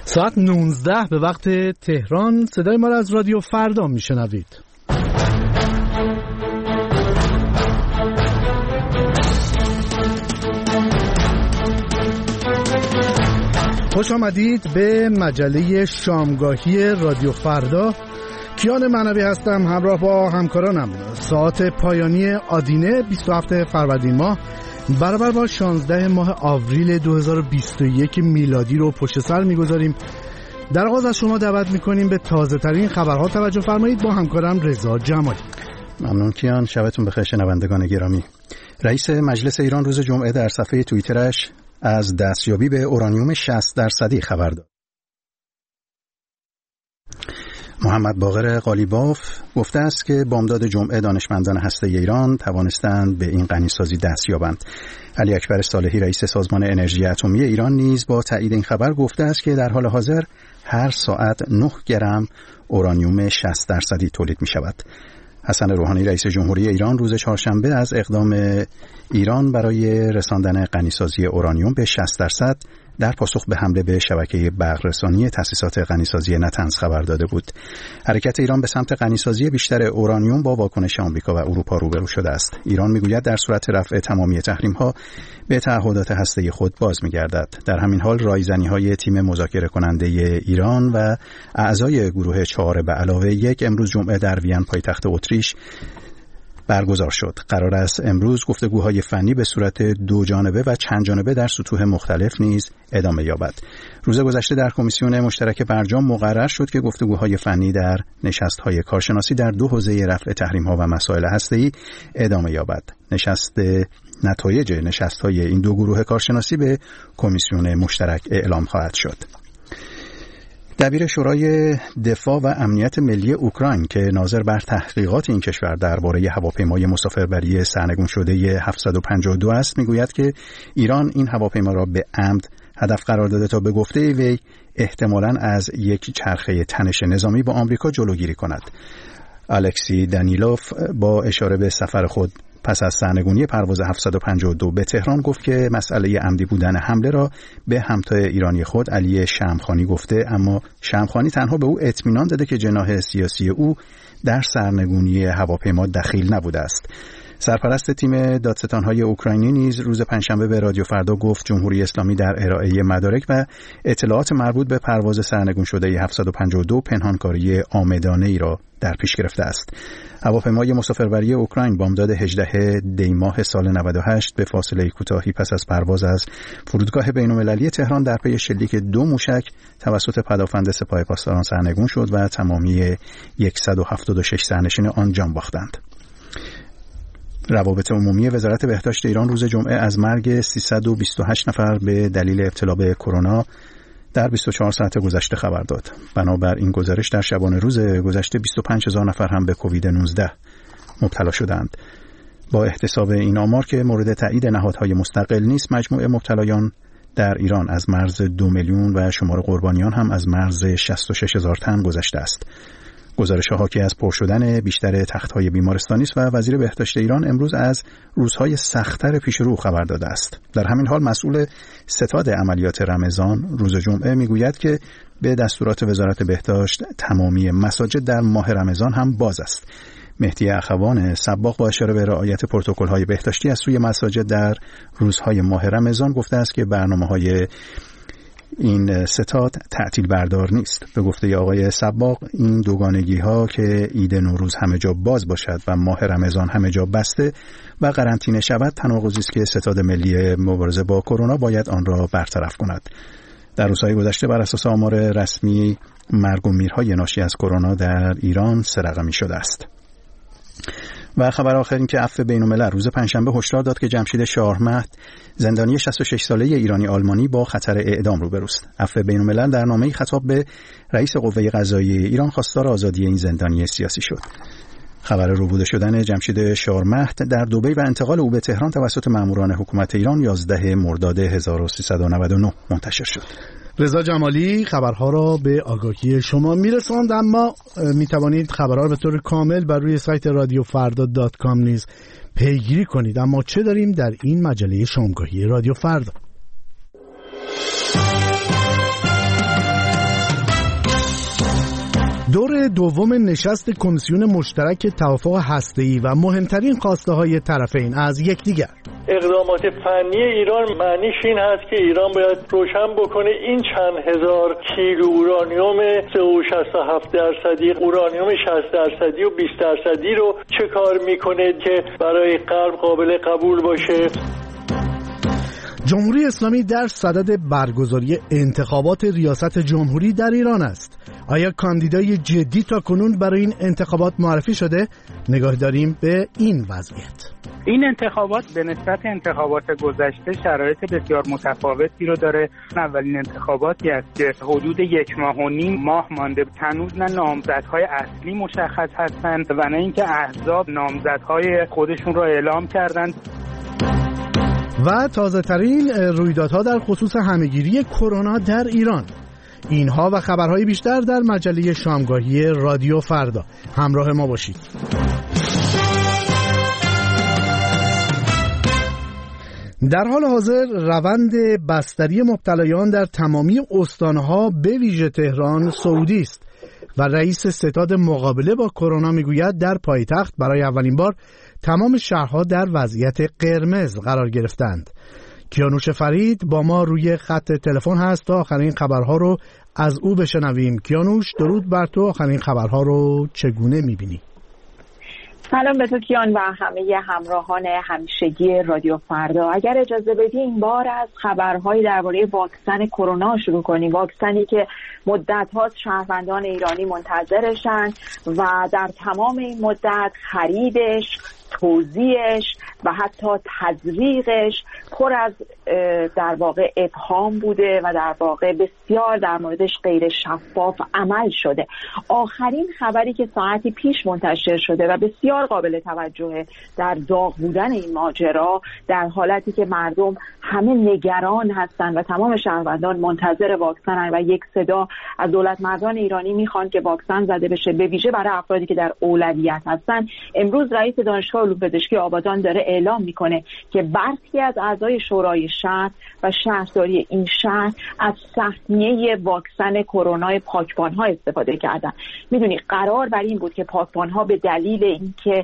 ساعت 19 به وقت تهران. صدای ما را از رادیو فردا میشنوید. خوش آمدید به مجله شامگاهی رادیو فردا. کیان معنوی هستم، همراه با همکارانم. ساعت پایانی آدینه 27 فروردین ماه برابر با 16 ماه آوریل 2021 میلادی رو پشت سر میگذاریم. در آغاز از شما دعوت میکنیم به تازه ترین خبرها توجه فرمایید با همکارم رضا جمالی. ممنون کیان، شبتون بخیر شنوندگان گرامی. رئیس مجلس ایران روز جمعه در صفحه توییترش از دستیابی به اورانیوم 60% خبر داد. محمد باقر قالیباف گفته است که بامداد جمعه دانشمندان هسته ایران توانستند به این غنیسازی دست یابند. علی اکبر صالحی رئیس سازمان انرژی اتمی ایران نیز با تایید این خبر گفته است که در حال حاضر هر ساعت 9 گرم اورانیوم 60% تولید می شود. حسن روحانی رئیس جمهوری ایران روز چهارشنبه از اقدام ایران برای رساندن غنیسازی اورانیوم به 60% در پاسخ به حمله به شبکه برق‌رسانی تأسیسات غنیسازی نتنز خبر داده بود. حرکت ایران به سمت غنیسازی بیشتر اورانیوم با واکنش آمریکا و اروپا روبرو شده است. ایران میگوید در صورت رفع تمامی تحریم‌ها به تعهدات هسته‌ای خود باز می‌گردد. در همین حال رایزنی‌های تیم مذاکره کننده ایران و اعضای گروه 4 به علاوه 1 امروز جمعه در وین پایتخت اتریش برگزار شد. قرار است امروز گفتگوهای فنی به صورت دو جانبه و چند جانبه در سطوح مختلف نیز ادامه یابد. روز گذشته در کمیسیون مشترک برجام مقرر شد که گفتگوهای فنی در نشست‌های کارشناسی در دو حوزه رفع تحریم‌ها و مسائل هسته‌ای ادامه یابد. نتایج نشست‌های این دو گروه کارشناسی به کمیسیون مشترک اعلام خواهد شد. دبیر شورای دفاع و امنیت ملی اوکراین که ناظر بر تحقیقات این کشور درباره هواپیمای مسافربری سرنگون شده 752 است میگوید که ایران این هواپیما را به عمد هدف قرار داده تا به گفته وی احتمالاً از یک چرخه تنش نظامی با آمریکا جلوگیری کند. الکسی دانیلوف با اشاره به سفر خود پس از سرنگونی پرواز 752 به تهران گفت که مسئله عمدی بودن حمله را به همتای ایرانی خود علی شمخانی گفته، اما شمخانی تنها به او اطمینان داده که جناح سیاسی او در سرنگونی هواپیما دخیل نبوده است. سرپرست تیم دادستان‌های اوکراینی نیز روز پنجشنبه به رادیو فردا گفت جمهوری اسلامی در ارائه مدارک و اطلاعات مربوط به پرواز سرنگون شده 752 پنهانکاری عامدانه‌ای را در پیش گرفته است. هواپیمای مسافربری اوکراین بامداد 18 دی ماه سال 98 به فاصله کوتاهی پس از پرواز از فرودگاه بین‌المللی تهران در پی شلیک 2 موشک توسط پدافند سپاه پاسداران سرنگون شد و تمامی 176 سرنشین آن جان باختند. روابط عمومی وزارت بهداشت ایران روز جمعه از مرگ 328 نفر به دلیل ابتلا به کرونا در 24 ساعت گذشته خبر داد. بنابر این گزارش در شبانه روز گذشته 25000 نفر هم به کووید 19 مبتلا شدند. با احتساب این آمار که مورد تایید نهادهای مستقل نیست، مجموع مبتلایان در ایران از مرز 2 میلیون و شمار قربانیان هم از مرز 66000 تن گذشته است. گزارش حاکی از پر شدن بیشتر تخت‌های بیمارستانی است و وزیر بهداشت ایران امروز از روزهای سخت‌تر پیش رو خبر داده است. در همین حال مسئول ستاد عملیات رمضان روز جمعه میگوید که به دستورات وزارت بهداشت تمامی مساجد در ماه رمضان هم باز است. مهدی اخوان سباق با اشاره به رعایت پروتکل‌های بهداشتی از سوی مساجد در روزهای ماه رمضان گفته است که برنامه‌های این ستاد تعطیل بردار نیست. به گفته آقای سباق این دوگانگی ها که عید نوروز همه جا باز باشد و ماه رمضان همه جا بسته و قرنطینه شود تناقضی است که ستاد ملی مبارزه با کرونا باید آن را برطرف کند. در روزهای گذشته بر اساس آمار رسمی مرگ و میرهای ناشی از کرونا در ایران 3 رقمی شده است. و خبر آخر این که عفو بین‌الملل روز پنجشنبه هشدار داد که جمشید شاهرمهد زندانی 66 ساله ایرانی آلمانی با خطر اعدام روبروست. عفو بین‌الملل در نامه‌ای خطاب به رئیس قوه قضاییه ایران خواستار آزادی این زندانی سیاسی شد. خبر ربوده شدن جمشید شاهرمهد در دبی و انتقال او به تهران توسط ماموران حکومت ایران 11 مرداد 1399 منتشر شد. رضا جمالی خبرها را به آگاهی شما میرساند، اما میتوانید خبرها را به طور کامل بر روی سایت radiofarda.com نیز پیگیری کنید. اما چه داریم در این مجله شامگاهی رادیو فردا؟ دور دوم نشست کمیسیون مشترک توافق هسته‌ای و مهمترین خواسته‌های طرفین از یکدیگر. اقدامات فنی ایران معنیش این هست که ایران باید روشن بکنه این چند هزار کیلو اورانیوم 67%، اورانیوم 60% و 20% رو چه کار میکنه که برای غرب قابل قبول باشه. جمهوری اسلامی در صدد برگزاری انتخابات ریاست جمهوری در ایران است. آیا کاندیدای جدی تا کنون برای این انتخابات معرفی شده؟ نگاه داریم به این وضعیت. این انتخابات به نسبت انتخابات گذشته شرایط بسیار متفاوتی رو داره. اولین انتخاباتی است که حدود 1.5 ماه مانده، هنوز نه نامزدهای اصلی مشخص هستند و نه اینکه احزاب نامزدهای خودشون رو اعلام کردند. و تازه ترین رویدادها در خصوص همهگیری کرونا در ایران. اینها و خبرهای بیشتر در مجله شامگاهی رادیو فردا. همراه ما باشید. در حال حاضر روند بستری مبتلایان در تمامی استانها به ویژه تهران سعودی است و رئیس ستاد مقابله با کرونا میگوید در پایتخت برای اولین بار تمام شهرها در وضعیت قرمز قرار گرفتند. کیانوش فرید با ما روی خط تلفن هست تا آخرین خبرها رو از او بشنویم. کیانوش، درود بر تو. آخرین خبرها رو چگونه میبینی؟ سلام به تو کیان و همه همراهان همیشگی رادیو فردا. اگر اجازه بدی این بار از خبرهایی درباره واکسن کرونا شروع کنیم. واکسنی که مدت‌ها شهروندان ایرانی منتظرشن و در تمام این مدت خریدش، توزیعش و حتی تزریقش پر از در واقع ابهام بوده و در واقع بسیار در موردش غیر شفاف عمل شده. آخرین خبری که ساعتی پیش منتشر شده و بسیار قابل توجهه در داغ بودن این ماجرا، در حالتی که مردم همه نگران هستند و تمام شهروندان منتظر واکسنن و یک صدا از دولتمردان ایرانی میخوان که واکسن زده بشه، به ویژه برای افرادی که در اولویت هستن. امروز رئیس دانشگاه علوم پزشکی آبادان داره اعلام میکنه که برخی از اعضای شورای شهر و شهرداری این شهر از سهمیه واکسن کرونا پاکبان‌ها استفاده کردن. میدونی قرار بر این بود که پاکبان‌ها به دلیل اینکه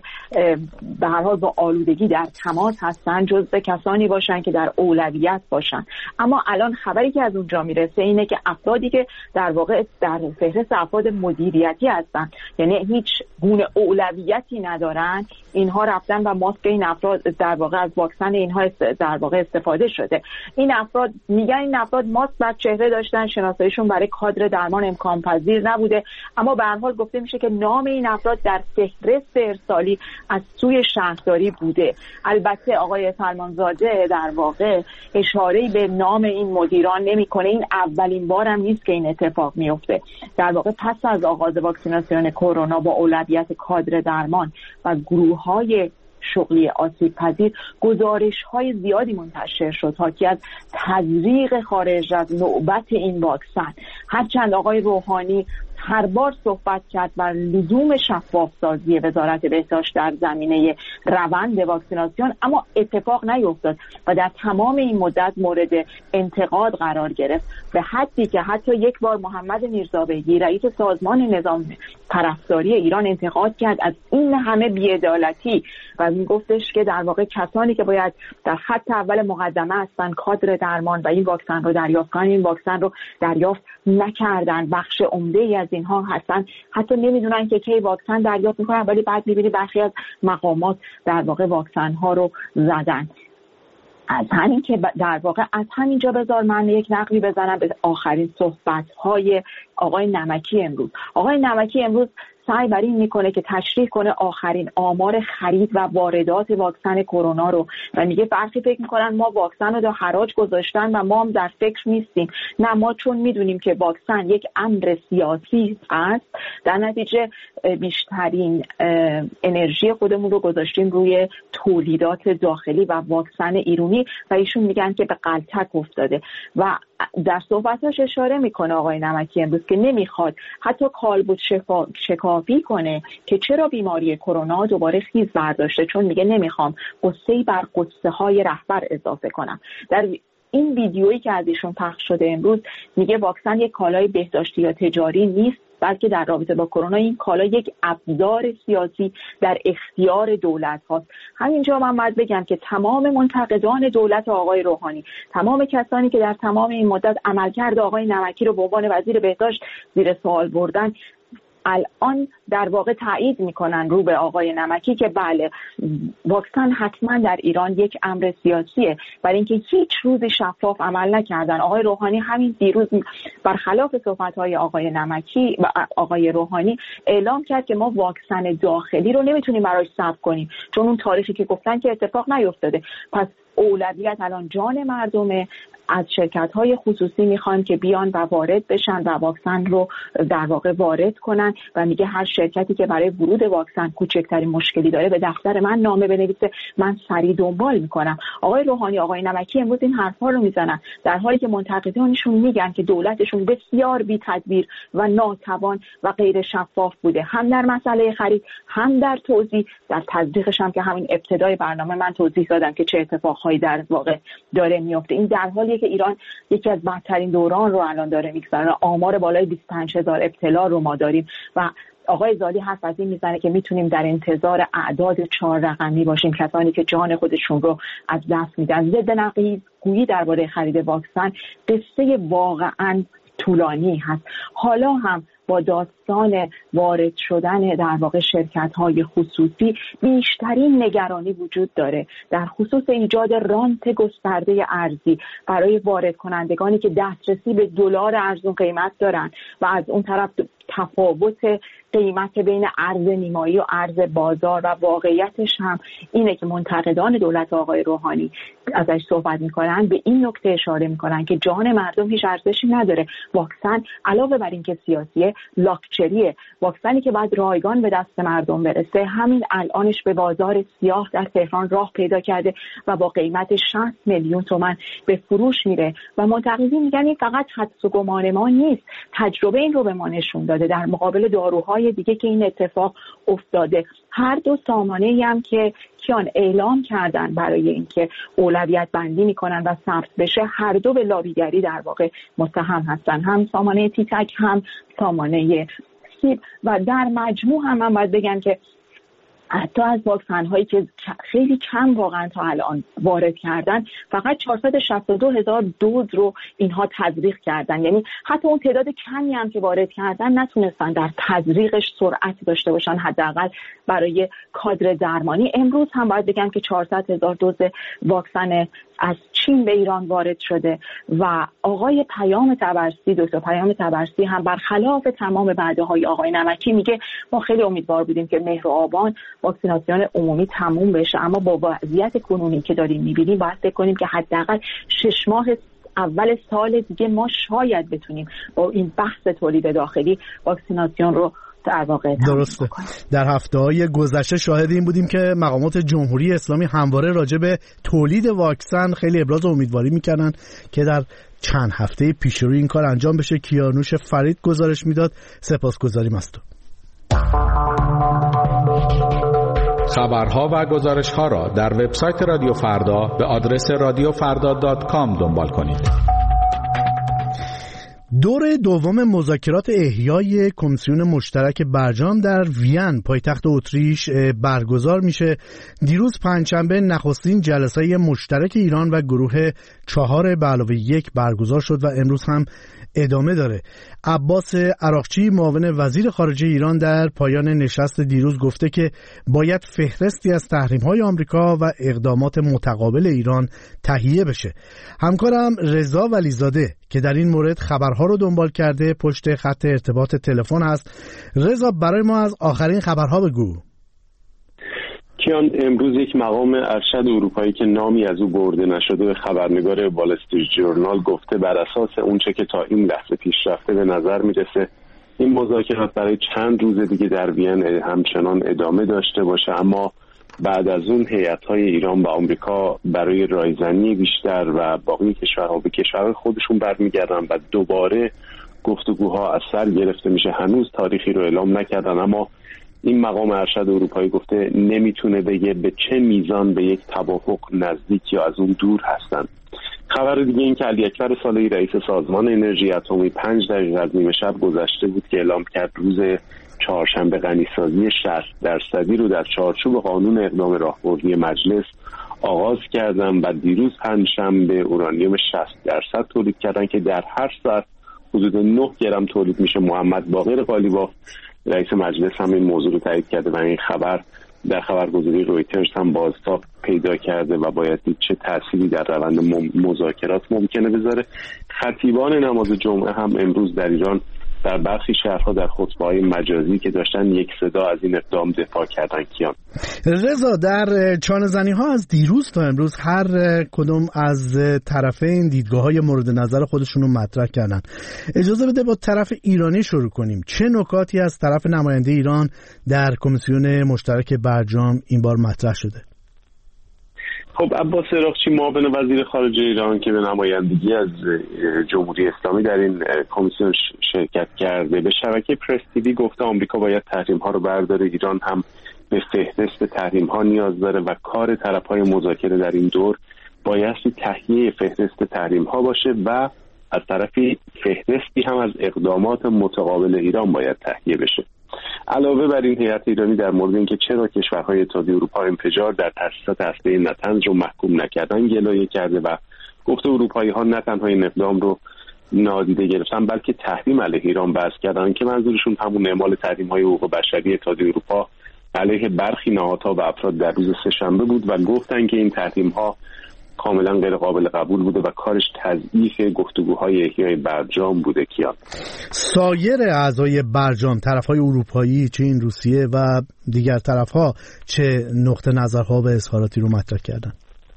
به هر حال با آلودگی در تماس هستن جزو کسانی باشن که در اولویت باشن، اما الان خبری که از اونجا میرسه اینه که افرادی که در واقع در فهرست افراد مدیریتی هستن، یعنی هیچ گونه اولویتی ندارن، اینها رفتن و ماسک این افراد در واقع از واکسن اینها در واقع استفاده شده. این افراد میگن این افراد ماسک بر چهره داشتن، شناساییشون برای کادر درمان امکان پذیر نبوده، اما به هر حال گفته میشه که نام این افراد در فهرست ارسالی از سوی شهرداری بوده. البته آقای سلمانزاده در واقع اشاره‌ای به نام این مدیران نمیکنه. این اولین بار هم نیست که این اتفاق میفته. در واقع پس از آغاز واکسیناسیون کرونا با اولویت کادر درمان و گروه‌های شغلی آسیب پذیر گزارش‌های زیادی منتشر شد حاکی از تزریق خارج از نوبت این واکسن. هرچند آقای روحانی هر بار صحبت کرد بر لزوم شفاف سازی وزارت بهداشت در زمینه روند واکسیناسیون، اما اتفاق نیفتاد و در تمام این مدت مورد انتقاد قرار گرفت، به حدی که حتی یک بار محمد میرزابگی رئیس سازمان نظام پرستاری ایران انتقاد کرد از این همه بی‌عدالتی و میگفتش که در واقع کسانی که باید در خط اول مقدمه هستن کادر درمان و این واکسن رو دریافت کنن، این واکسن رو دریافت نکردن. بخش عمده‌ای از اینها هستن حتی نمیدونن که کی واکسن دریافت میکنن، ولی بعد میبینی برخی از مقامات در واقع واکسن ها رو زدن. از همین که در واقع از همینجا بذار من یک نقلی بزنم به آخرین صحبت های آقای نمکی امروز. آقای نمکی امروز سعی بر این میکنه که تشریح کنه آخرین آمار خرید و واردات واکسن کرونا رو و میگه برخی فکر میکنن ما واکسن رو در حراج گذاشتن و ما هم در فکر نیستیم. نه، ما چون میدونیم که واکسن یک امر سیاسی است، در نتیجه بیشترین انرژی خودمون رو گذاشتیم روی تولیدات داخلی و واکسن ایرانی و ایشون میگن که به غلطک افتاده و در صحبتاش اشاره میکنه آقای نمکی امروز که نمیخواد حتی کالبد شکافی کنه که چرا بیماری کرونا دوباره خیز برداشته، چون میگه نمیخوام قصه‌ای بر قصه های رهبر اضافه کنم. در این ویدیویی که از ایشون پخش شده امروز میگه واکسن یک کالای بهداشتی یا تجاری نیست، بلکه در رابطه با کرونا این کالا یک ابزار سیاسی در اختیار دولت هاست. همینجا من باید بگم که تمام منتقدان دولت آقای روحانی، تمام کسانی که در تمام این مدت عملکرد آقای نمکی رو به عنوان وزیر بهداشت زیر سوال بردن، الان در واقع تایید میکنن رو به آقای نمکی که بله، واکسن حتما در ایران یک امر سیاسیه، برای اینکه هیچ روزی شفاف عمل نکردن. آقای روحانی همین دیروز برخلاف صحبت‌های آقای نمکی و آقای روحانی اعلام کرد که ما واکسن داخلی رو نمیتونیم براش صبر کنیم، چون اون تاریخی که گفتن که اتفاق نیفتاده. پس اولویت الان جان مردمه. از شرکت‌های خصوصی میخوان که بیان و وارد بشن و واکسن رو در واقع وارد کنن و میگه هر شرکتی که برای ورود واکسن کوچکترین مشکلی داره به دفتر من نامه بنویسه، من سریع دنبال میکنم. آقای روحانی، آقای نمکی امروز این حرفا رو میزنن در حالی که منتقدانشون میگن که دولتشون بسیار بی تدبیر و ناتوان و غیر شفاف بوده، هم در مسئله خرید، هم در توزیع. در تزریقش هم که همین ابتدای برنامه من توضیح دادم که چه اتفاقهایی در واقع داره میفته. این در حالی که ایران یکی از بدترین دوران رو الان داره میگذره، آمار بالای 25000 ابتلا رو ما داریم و آقای زالی حرف از این میزنه که میتونیم در انتظار اعداد 4 رقمی باشیم، کسانی که جان خودشون رو از دست میدن. ضد نقیض گویی درباره خرید واکسن قصه واقعاً طولانی هست. حالا هم با داستان وارد شدن در واقع شرکت‌های خصوصی بیشترین نگرانی وجود داره در خصوص ایجاد رانت گسترده ارزی برای وارد کنندگانی که دسترسی به دلار ارزون قیمت دارن و از اون طرف تفاوت قیمت بین ارز نیمایی و ارز بازار. و واقعیتش هم اینه که منتقدان دولت آقای روحانی ازش صحبت میکنن، به این نکته اشاره میکنن که جان مردم هیچ ارزشی نداره. واکسن علاوه بر اینکه سیاسیه، لاکچریه. واکسنی که بعد رایگان به دست مردم برسه، همین الانش به بازار سیاه در تهران راه پیدا کرده و با قیمت 60 میلیون تومان به فروش میره و منتقدین میگن این فقط حدس و گمان ما نیست، تجربه این رو به ما نشون داده در مقابل داروهای دیگه که این اتفاق افتاده. هر دو سامانه‌ای هم که کیان اعلام کردن برای اینکه اولویت بندی میکنن و ثبت بشه، هر دو به لابیگری در واقع متهم هستن، هم سامانه تیتک هم سامانه سیب. و در مجموع هم من باید بگم که حتی از واکسن هایی که خیلی کم واقعا تا الان وارد کردن، فقط 462,000 دوز رو اینها تزریق کردن. یعنی حتی اون تعداد کمی هم که وارد کردن نتونستن در تزریقش سرعت داشته باشن، حداقل برای کادر درمانی. امروز هم باید بگم که 400,000 دوز واکسن از چین به ایران وارد شده و آقای پیام طبرسی، دکتر پیام طبرسی هم برخلاف تمام وعده‌های آقای نمکی میگه ما خیلی امیدوار بودیم که مهر و آبان واکسیناسیون عمومی تموم بشه، اما با وضعیت کنونی که داریم میبینیم باید فکر کنیم که حداقل 6 ماه اول سال دیگه ما شاید بتونیم با این بحث تولید داخلی واکسیناسیون رو در واقع درسته. در هفته‌های گذشته شاهد این بودیم که مقامات جمهوری اسلامی همواره راجع به تولید واکسن خیلی ابراز امیدواری میکردن که در چند هفته پیش رو این کار انجام بشه. کیانوش فرید گزارش میداد. سپاسگزاریم از تو. خبرها و گزارش‌ها را در وبسایت رادیو فردا به آدرس radiofarda.com دنبال کنید. دور دوم مذاکرات احیای کمیسیون مشترک برجام در وین پایتخت اتریش برگزار میشه. دیروز پنجشنبه نخستین جلسه مشترک ایران و گروه 4+1 برگزار شد و امروز هم ادامه داره. عباس عراقچی معاون وزیر خارجه ایران در پایان نشست دیروز گفته که باید فهرستی از تحریم‌های آمریکا و اقدامات متقابل ایران تهیه بشه. همکارم رضا ولیزاده که در این مورد خبرها رو دنبال کرده پشت خط ارتباط تلفن هست. رضا، برای ما از آخرین خبرها بگو. کیان، امروز یک مقام ارشد اروپایی که نامی از او برده نشده به خبرنگار وال استریت ژورنال گفته بر اساس اونچه که تا این لحظه پیش رفته به نظر میرسه این مذاکرات برای چند روز دیگه در وین همچنان ادامه داشته باشه، اما بعد از اون هیئت‌های ایران و آمریکا برای رایزنی بیشتر و باقی کشورها به کشورهای خودشون برمیگردن و دوباره گفتگوها از سر گرفته میشه. هنوز تاریخی رو اعلام نکردن، اما این مقام ارشد اروپایی گفته نمیتونه بگه به چه میزان به یک توافق نزدیک یا از اون دور هستن. خبر دیگه این که علی اکبر صالحی رئیس سازمان انرژی اتمی 5 دقیقه از نیمه شب گذشته بود که اعلام کرد روز چهارشنبه غنیسازی 60% رو در چارچوب قانون اقدام راهبردی مجلس آغاز کردن و دیروز پنجشنبه اورانیوم 60% تولید کردن که در هر ساعت حدود 9 گرم تولید میشه. محمد باقر قالیباف رئیس مجلس هم این موضوع رو تایید کرده و این خبر در خبرگزاری رویترز هم بازتاب پیدا کرده و باید دید چه تأثیری در روند مذاکرات ممکنه بذاره. خطیبان نماز جمعه هم امروز در ایران در برخی شهرها در خطبه‌های مجازی که داشتن یک صدا از این اقدام دفاع کردن. کیان رضا، در چانه‌زنی ها از دیروز تا امروز هر کدوم از طرفین دیدگاه‌های مورد نظر خودشون رو مطرح کردن. اجازه بده با طرف ایرانی شروع کنیم. چه نکاتی از طرف نماینده ایران در کمیسیون مشترک برجام این بار مطرح شده؟ خب عباس عراقچی معاون وزیر خارجه ایران که به نمایندگی از جمهوری اسلامی در این کمیسیون شرکت کرده به شبکه پرس تیوی گفته آمریکا باید تحریم‌ها رو برداره. ایران هم به فهرست تحریم‌ها نیاز داره و کار طرف‌های مذاکره در این دور بایستی تهیه فهرست تحریم‌ها باشه و از طرفی فهرستی هم از اقدامات متقابل ایران باید تهیه بشه. علاوه بر این هیئت ایرانی در مورد اینکه چرا کشورهای اتحادیه اروپا انفجار در تأسیسات هسته‌ای نتنز رو محکوم نکردن گلایه کرده و گفته اروپایی‌ها نه تنها این اقدام رو نادیده گرفتن بلکه تحریم علیه ایران بس کردن که منظورشون همون اعمال تحریم‌های حقوق بشری اتحادیه اروپا علیه برخی نهادها و افراد در روز سه‌شنبه بود و گفتن که این تحریم‌ها کاملا غیر قابل قبول بوده و کارش تضعیف گفتگوهای احیای برجام بوده. کیان سایر اعضای برجام، طرفهای اروپایی، چین، روسیه و دیگر طرفها چه نقطه نظرها و اظهاراتی رو مطرح کردن؟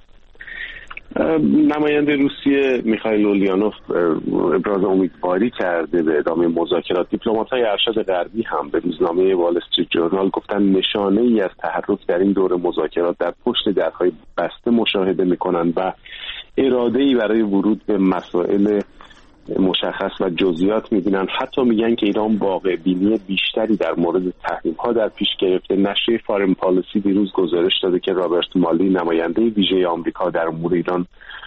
نماینده روسیه میخائیل اولیانوف ابراز امیدواری کرده به ادامه مذاکرات. دیپلمات‌های ارشد غربی هم به روزنامه وال استریت جورنال گفتن نشانه ای از تحرک در این دور مذاکرات در پشت درهای بسته مشاهده میکنند و اراده ای برای ورود به مسائل مشخص و جزئیات میبینن. حتی میگن که ایران واقع بینی بیشتری در مورد تحریم ها در پیش گرفته. نشریه فارن پالیسی دیروز گزارش داده که رابرت مالی نماینده ویژه آمریکا در امور ایران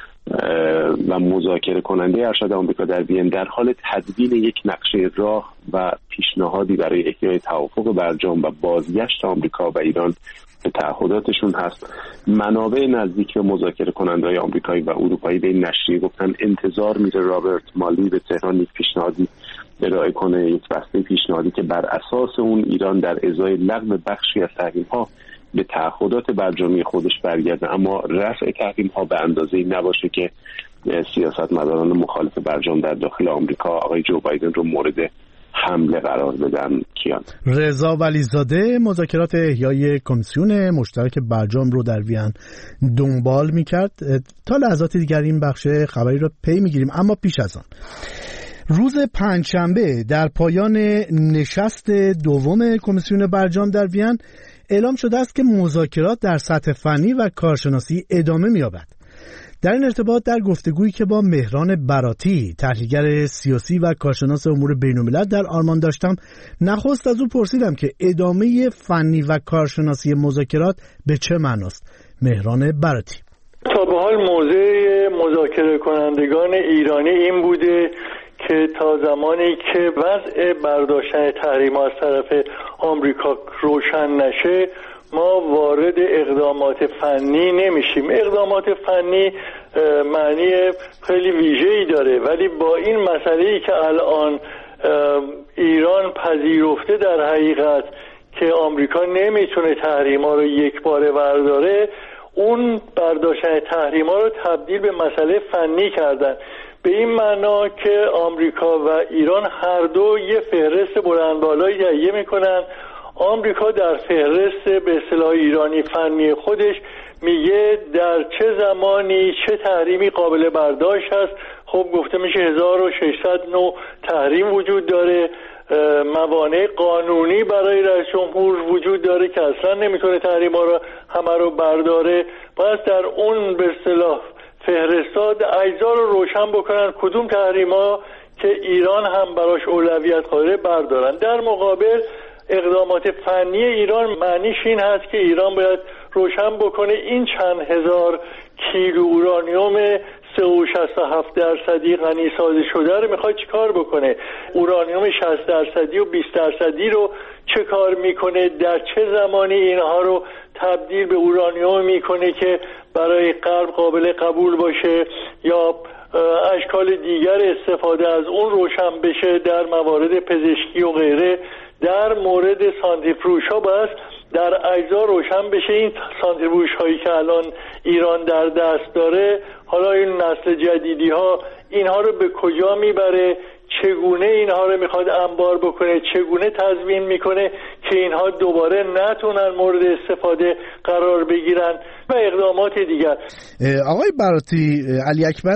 و مذاکره کننده ارشد آمریکا در وین در حال تدوین یک نقشه راه و پیشنهادی برای احیای توافق برجام و بازگشت آمریکا و ایران به تعهداتشون هست. منابع نزدیک به مذاکره کننده‌های آمریکایی و اروپایی به این نشریه گفتن انتظار میره رابرت مالی به تهران یک پیشنهادی ارائه کنه، یک بسته پیشنهادی که بر اساس اون ایران در ازای لغو بخشی از تحریم‌ها به تعهدات برجامی خودش برگرده، اما رفع تحریم‌ها به اندازه‌ای نباشه که سیاستمداران مخالف برجام در داخل آمریکا آقای جو بایدن رو مورد حمله قرار بدن. کیان رضا ولیزاده مذاکرات احیای کمیسیون مشترک برجام رو در وین دنبال میکرد. تا لحظات دیگر این بخش خبری رو پی میگیریم، اما پیش از آن روز پنجشنبه در پایان نشست دوم کمیسیون برجام در وین اعلام شده است که مذاکرات در سطح فنی و کارشناسی ادامه می‌یابد. در این ارتباط در گفتگویی که با مهران براتی تحلیلگر سیاسی و کارشناس امور بین‌الملل در آلمان داشتم، نخست از او پرسیدم که ادامه فنی و کارشناسی مذاکرات به چه معناست. مهران براتی: تا به حال موضع مذاکره کنندگان ایرانی این بوده که تا زمانی که وضع برداشتن تحریم از طرف آمریکا روشن نشه ما وارد اقدامات فنی نمیشیم. اقدامات فنی معنی خیلی ویژه‌ای داره، ولی با این مسئله‌ای که الان ایران پذیرفته در حقیقت که آمریکا نمیتونه تحریم‌ها رو یک باره برداره، اون برداشتن تحریم‌ها رو تبدیل به مسئله فنی کردن، به این معنا که آمریکا و ایران هر دو یه فهرست بلند بالایی تهیه میکنن. آمریکا در فهرست به اصطلاح ایرانی فنی خودش میگه در چه زمانی چه تحریمی قابل برداشت هست. خب گفته میشه 1609 تحریم وجود داره، موانع قانونی برای رئیس جمهور وجود داره که اصلا نمیتونه تحریم‌ها رو همه رو برداره. پس در اون به اصطلاح فهرستاد اجزا رو روشن بکنن کدوم تحریم‌ها که ایران هم براش اولویت قائله بردارن. در مقابل اقدامات فنی ایران معنیش این هست که ایران باید روشن بکنه این چند هزار کیلو اورانیوم 3.6 0.67% غنی‌سازی شده رو میخواد چیکار بکنه؟ اورانیوم 60% و 20% رو چه کار میکنه؟ در چه زمانی اینها رو تبدیل به اورانیوم میکنه که برای غرب قابل قبول باشه یا اشکال دیگر استفاده از اون روشن بشه در موارد پزشکی و غیره؟ در مورد سانتریفیوژ ها باید در اجزا روشن بشه این سانتریفیوژ هایی که الان ایران در دست داره، حالا این نسل جدیدی ها اینها رو به کجا میبره، چگونه اینها رو میخواد انبار بکنه، چگونه تضمین میکنه که اینها دوباره نتونن مورد استفاده قرار بگیرن و اقدامات دیگر. آقای براتی، علی اکبر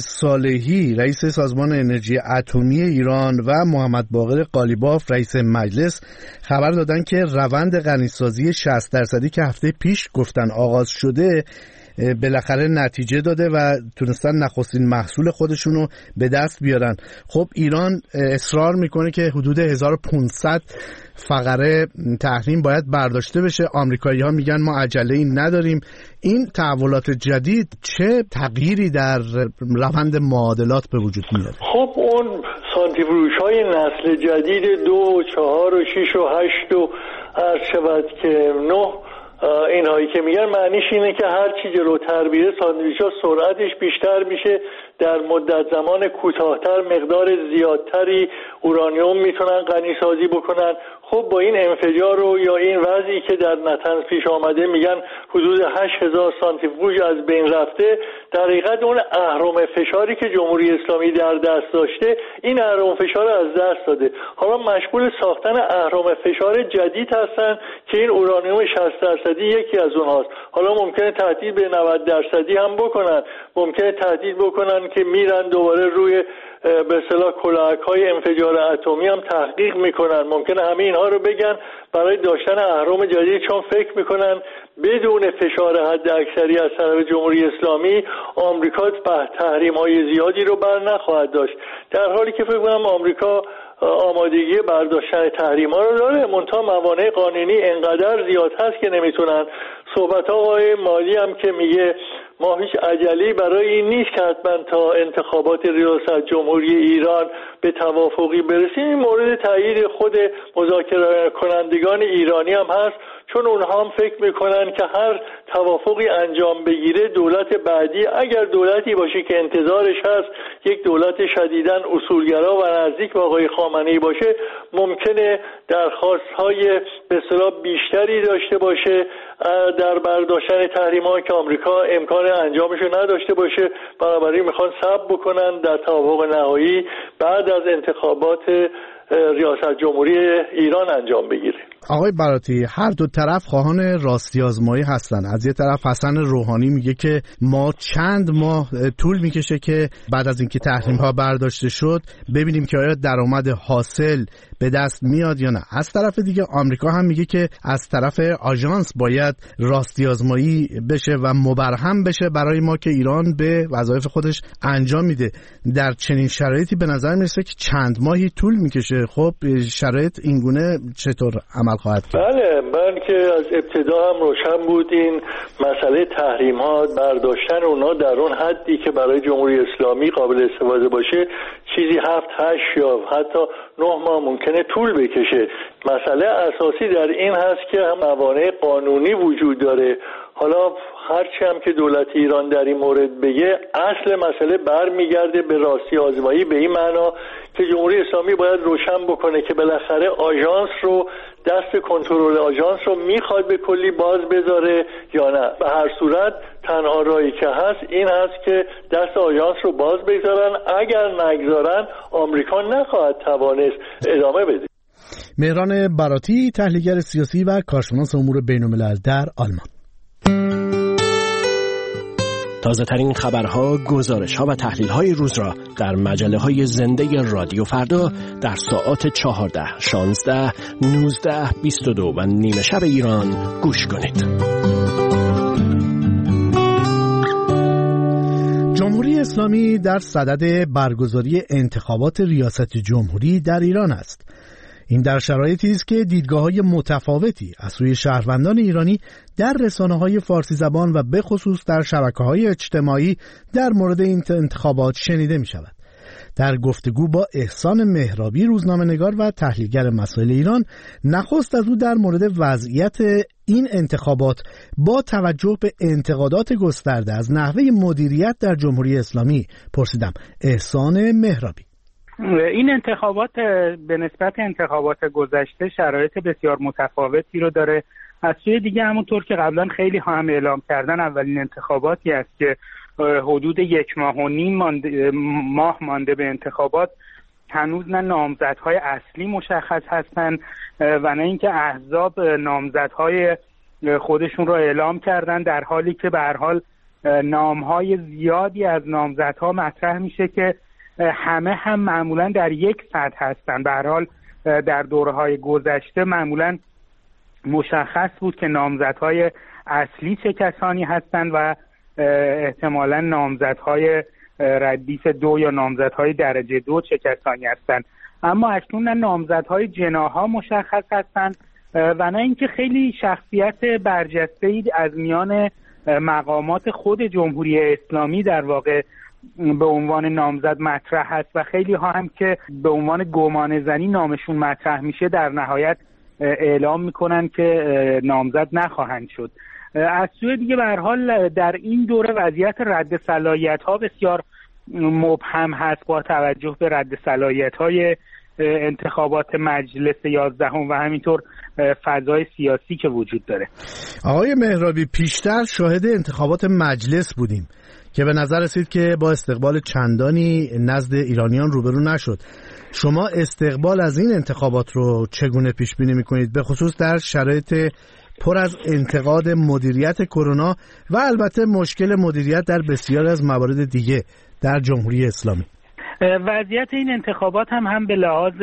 صالحی رئیس سازمان انرژی اتمی ایران و محمد باقر قالیباف رئیس مجلس خبر دادن که روند غنی‌سازی 60% که هفته پیش گفتن آغاز شده بالاخره نتیجه داده و تونستن نخستین محصول خودشونو به دست بیارن. خب ایران اصرار میکنه که حدود 1500 فقره تحریم باید برداشته بشه. آمریکایی‌ها میگن ما عجله‌ای نداریم. این تحولات جدید چه تغییری در روند معادلات به وجود میاره؟ خب اون سانتریفیوژهای نسل جدید 2 و 4 و 6 و 8 و عرض شود که 9 اینهایی که میگن معنیش اینه که هر چی جلوتر بیره ساندویچ‌ها سرعتش بیشتر میشه، در مدت زمان کوتاه‌تر مقدار زیادتری اورانیوم میتونن غنی‌سازی بکنن. خب با این انفجار رو یا این وضعی که در نتنز پیش آمده میگن حدود 8000 سانتریفیوژ از بین رفته، در حقیقت اون اهرم فشاری که جمهوری اسلامی در دست داشته این اهرم فشار از دست داده. حالا مشغول ساختن اهرم فشار جدید هستن که این اورانیوم 60% یکی از اونهاست. حالا ممکنه تهدید به 90% هم بکنن، ممکنه تهدید بکنن که میرن دوباره روی به اصطلاح کلاهک‌های انفجار اتمی هم تحقیق میکنن. ممکنه همه اینها رو بگن برای داشتن اهرم جدید، چون فکر میکنن بدون فشار حد اکثری از طرف جمهوری اسلامی آمریکا تحریم‌های زیادی رو بر نخواهد داشت، در حالی که فکر کنم آمریکا آمادگی برداشتن تحریم‌ها رو داره، منتها موانع قانونی انقدر زیاد هست که نمیتونن. صحبت آقای مالی هم که میگه ما هیچ عجله‌ای برای این نیست که حتما تا انتخابات ریاست جمهوری ایران به توافقی برسیم، این مورد تایید خود مذاکره کنندگان ایرانی هم هست، چون اونها هم فکر میکنن که هر توافقی انجام بگیره دولت بعدی اگر دولتی باشه که انتظارش هست یک دولت شدیداً اصولگرا و نزدیک به آقای خامنه‌ای باشه، ممکنه درخواست‌های به اصطلاح بیشتری داشته باشه در برداشتن تحریم‌ها که آمریکا امکان انجامشو نداشته باشه. بنابراین میخوان صبر بکنن در توافق نهایی بعد از انتخابات ریاست جمهوری ایران انجام بگیره. آقای براتی، هر دو طرف خواهان راستی آزمایی هستن. از یه طرف حسن روحانی میگه که ما چند ماه طول میکشه که بعد از اینکه تحریم ها برداشته شد ببینیم که آیا درآمد حاصل به دست میاد یا نه. از طرف دیگه آمریکا هم میگه که از طرف آژانس باید راستی آزمایی بشه و مبرهن بشه برای ما که ایران به وظایف خودش انجام میده. در چنین شرایطی به نظر میرسه که چند ماهی طول میکشه. خب شرایط اینگونه چطور عمل خواهد کرد؟ بله، من که از ابتدا هم روشن بود این مسئله تحریم ها برداشتن اونا در اون حدی که برای جمهوری اسلامی قابل استفاده باشه چیزی 7-8 یا حتی 9 ماه ممکنه طول بکشه. مسئله اساسی در این هست که هم موانع قانونی وجود داره. حالا هرچی هم که دولت ایران در این مورد بگه، اصل مسئله برمیگرده به راستی آزمایی، به این معنا که جمهوری اسلامی باید روشن بکنه که بالاخره آژانس رو، دست کنترل آژانس رو میخواد به کلی باز بذاره یا نه. به هر صورت تنها راهی که هست این هست که دست آژانس رو باز بذارن، اگر نگذارن آمریکا نخواهد توانست ادامه بده. مهران براتی، تحلیلگر سیاسی و کارشناس امور بین‌الملل در آلمان. تازه ترین خبرها، گزارش‌ها و تحلیل‌های روز را در مجله‌های زنده رادیو فردا در ساعات 14, 16, 19, 22 و نیمه شب ایران گوش کنید. جمهوری اسلامی در صدد برگزاری انتخابات ریاست جمهوری در ایران است. این در شرایطی است که دیدگاه‌های متفاوتی از سوی شهروندان ایرانی در رسانه‌های فارسی زبان و به خصوص در شبکه‌های اجتماعی در مورد این انتخابات شنیده می‌شود. در گفتگو با احسان مهرابی، روزنامه‌نگار و تحلیلگر مسائل ایران، نخست از او در مورد وضعیت این انتخابات با توجه به انتقادات گسترده از نحوه مدیریت در جمهوری اسلامی پرسیدم. احسان مهرابی: این انتخابات به نسبت انتخابات گذشته شرایط بسیار متفاوتی رو داره. از سوی دیگه همونطور که قبلا خیلی هم اعلام کردن، اولین انتخاباتی است که حدود 1.5 ماه مانده به انتخابات هنوز نه نامزدهای اصلی مشخص هستند و نه اینکه احزاب نامزدهای خودشون رو اعلام کردن، در حالی که به هر حال نامهای زیادی از نامزدها مطرح میشه که همه هم معمولا در یک سطح هستن. به هر حال در دوره‌های گذشته معمولا مشخص بود که نامزدهای اصلی چه کسانی هستند و احتمالاً نامزدهای ردیف 2 یا نامزدهای درجه 2 چه کسانی هستند. اما اکنون نه نامزدهای جناح‌ها مشخص هستند و نه اینکه خیلی شخصیت برجسته‌ای از میان مقامات خود جمهوری اسلامی در واقع به عنوان نامزد مطرح هست و خیلی ها هم که به عنوان گمان زنی نامشون مطرح میشه در نهایت اعلام میکنن که نامزد نخواهند شد. از سوی دیگه به هر حال در این دوره وضعیت رد صلاحیت‌ها بسیار مبهم هست با توجه به رد صلاحیت‌های انتخابات مجلس 11 و همینطور فضای سیاسی که وجود داره. آقای مهرابی، پیشتر شاهد انتخابات مجلس بودیم که به نظر رسید که با استقبال چندانی نزد ایرانیان روبرو نشد. شما استقبال از این انتخابات رو چگونه پیش بینی می‌کنید، به خصوص در شرایط پر از انتقاد مدیریت کرونا و البته مشکل مدیریت در بسیاری از موارد دیگه در جمهوری اسلامی؟ وضعیت این انتخابات هم به لحاظ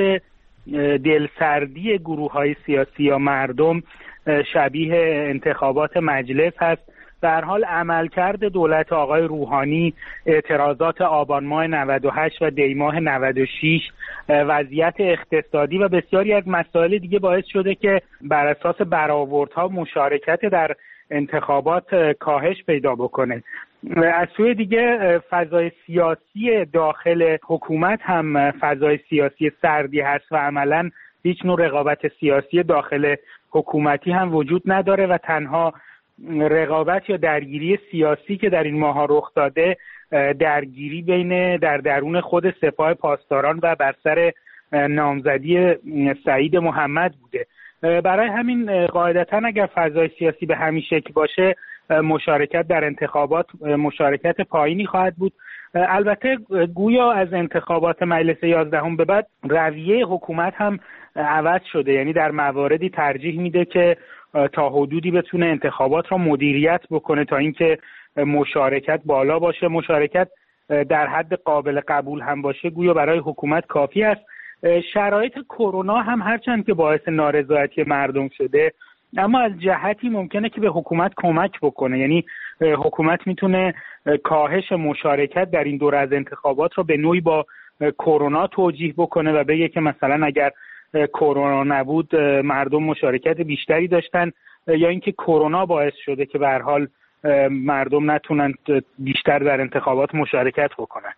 دلسردی گروه‌های سیاسی یا مردم شبیه انتخابات مجلس هست. به هر حال عملکرد دولت آقای روحانی، اعتراضات آبان ماه 98 و دی ماه 96، وضعیت اقتصادی و بسیاری از مسائل دیگه باعث شده که بر اساس برآوردها مشارکت در انتخابات کاهش پیدا بکنه. از سوی دیگه فضای سیاسی داخل حکومت هم فضای سیاسی سردی هست و عملاً هیچ نوع رقابت سیاسی داخل حکومتی هم وجود نداره و تنها رقابت یا درگیری سیاسی که در این ماها رخ داده درگیری بین در درون خود سپاه پاسداران و بر سر نامزدی سعید محمد بوده. برای همین قاعدتاً اگر فضای سیاسی به همین شکل باشه مشارکت در انتخابات مشارکت پایینی خواهد بود. البته گویا از انتخابات مجلس 11 به بعد رویه حکومت هم عوض شده، یعنی در مواردی ترجیح میده که تا حدودی بتونه انتخابات را مدیریت بکنه تا اینکه مشارکت بالا باشه. مشارکت در حد قابل قبول هم باشه گویا برای حکومت کافی است. شرایط کرونا هم هرچند که باعث نارضایتی مردم شده اما از جهتی ممکنه که به حکومت کمک بکنه، یعنی حکومت میتونه کاهش مشارکت در این دوره از انتخابات رو به نوعی با کرونا توجیه بکنه و بگه که مثلا اگر کرونا نبود مردم مشارکت بیشتری داشتن یا اینکه کرونا باعث شده که به هر حال مردم نتونن بیشتر در انتخابات مشارکت بکنن.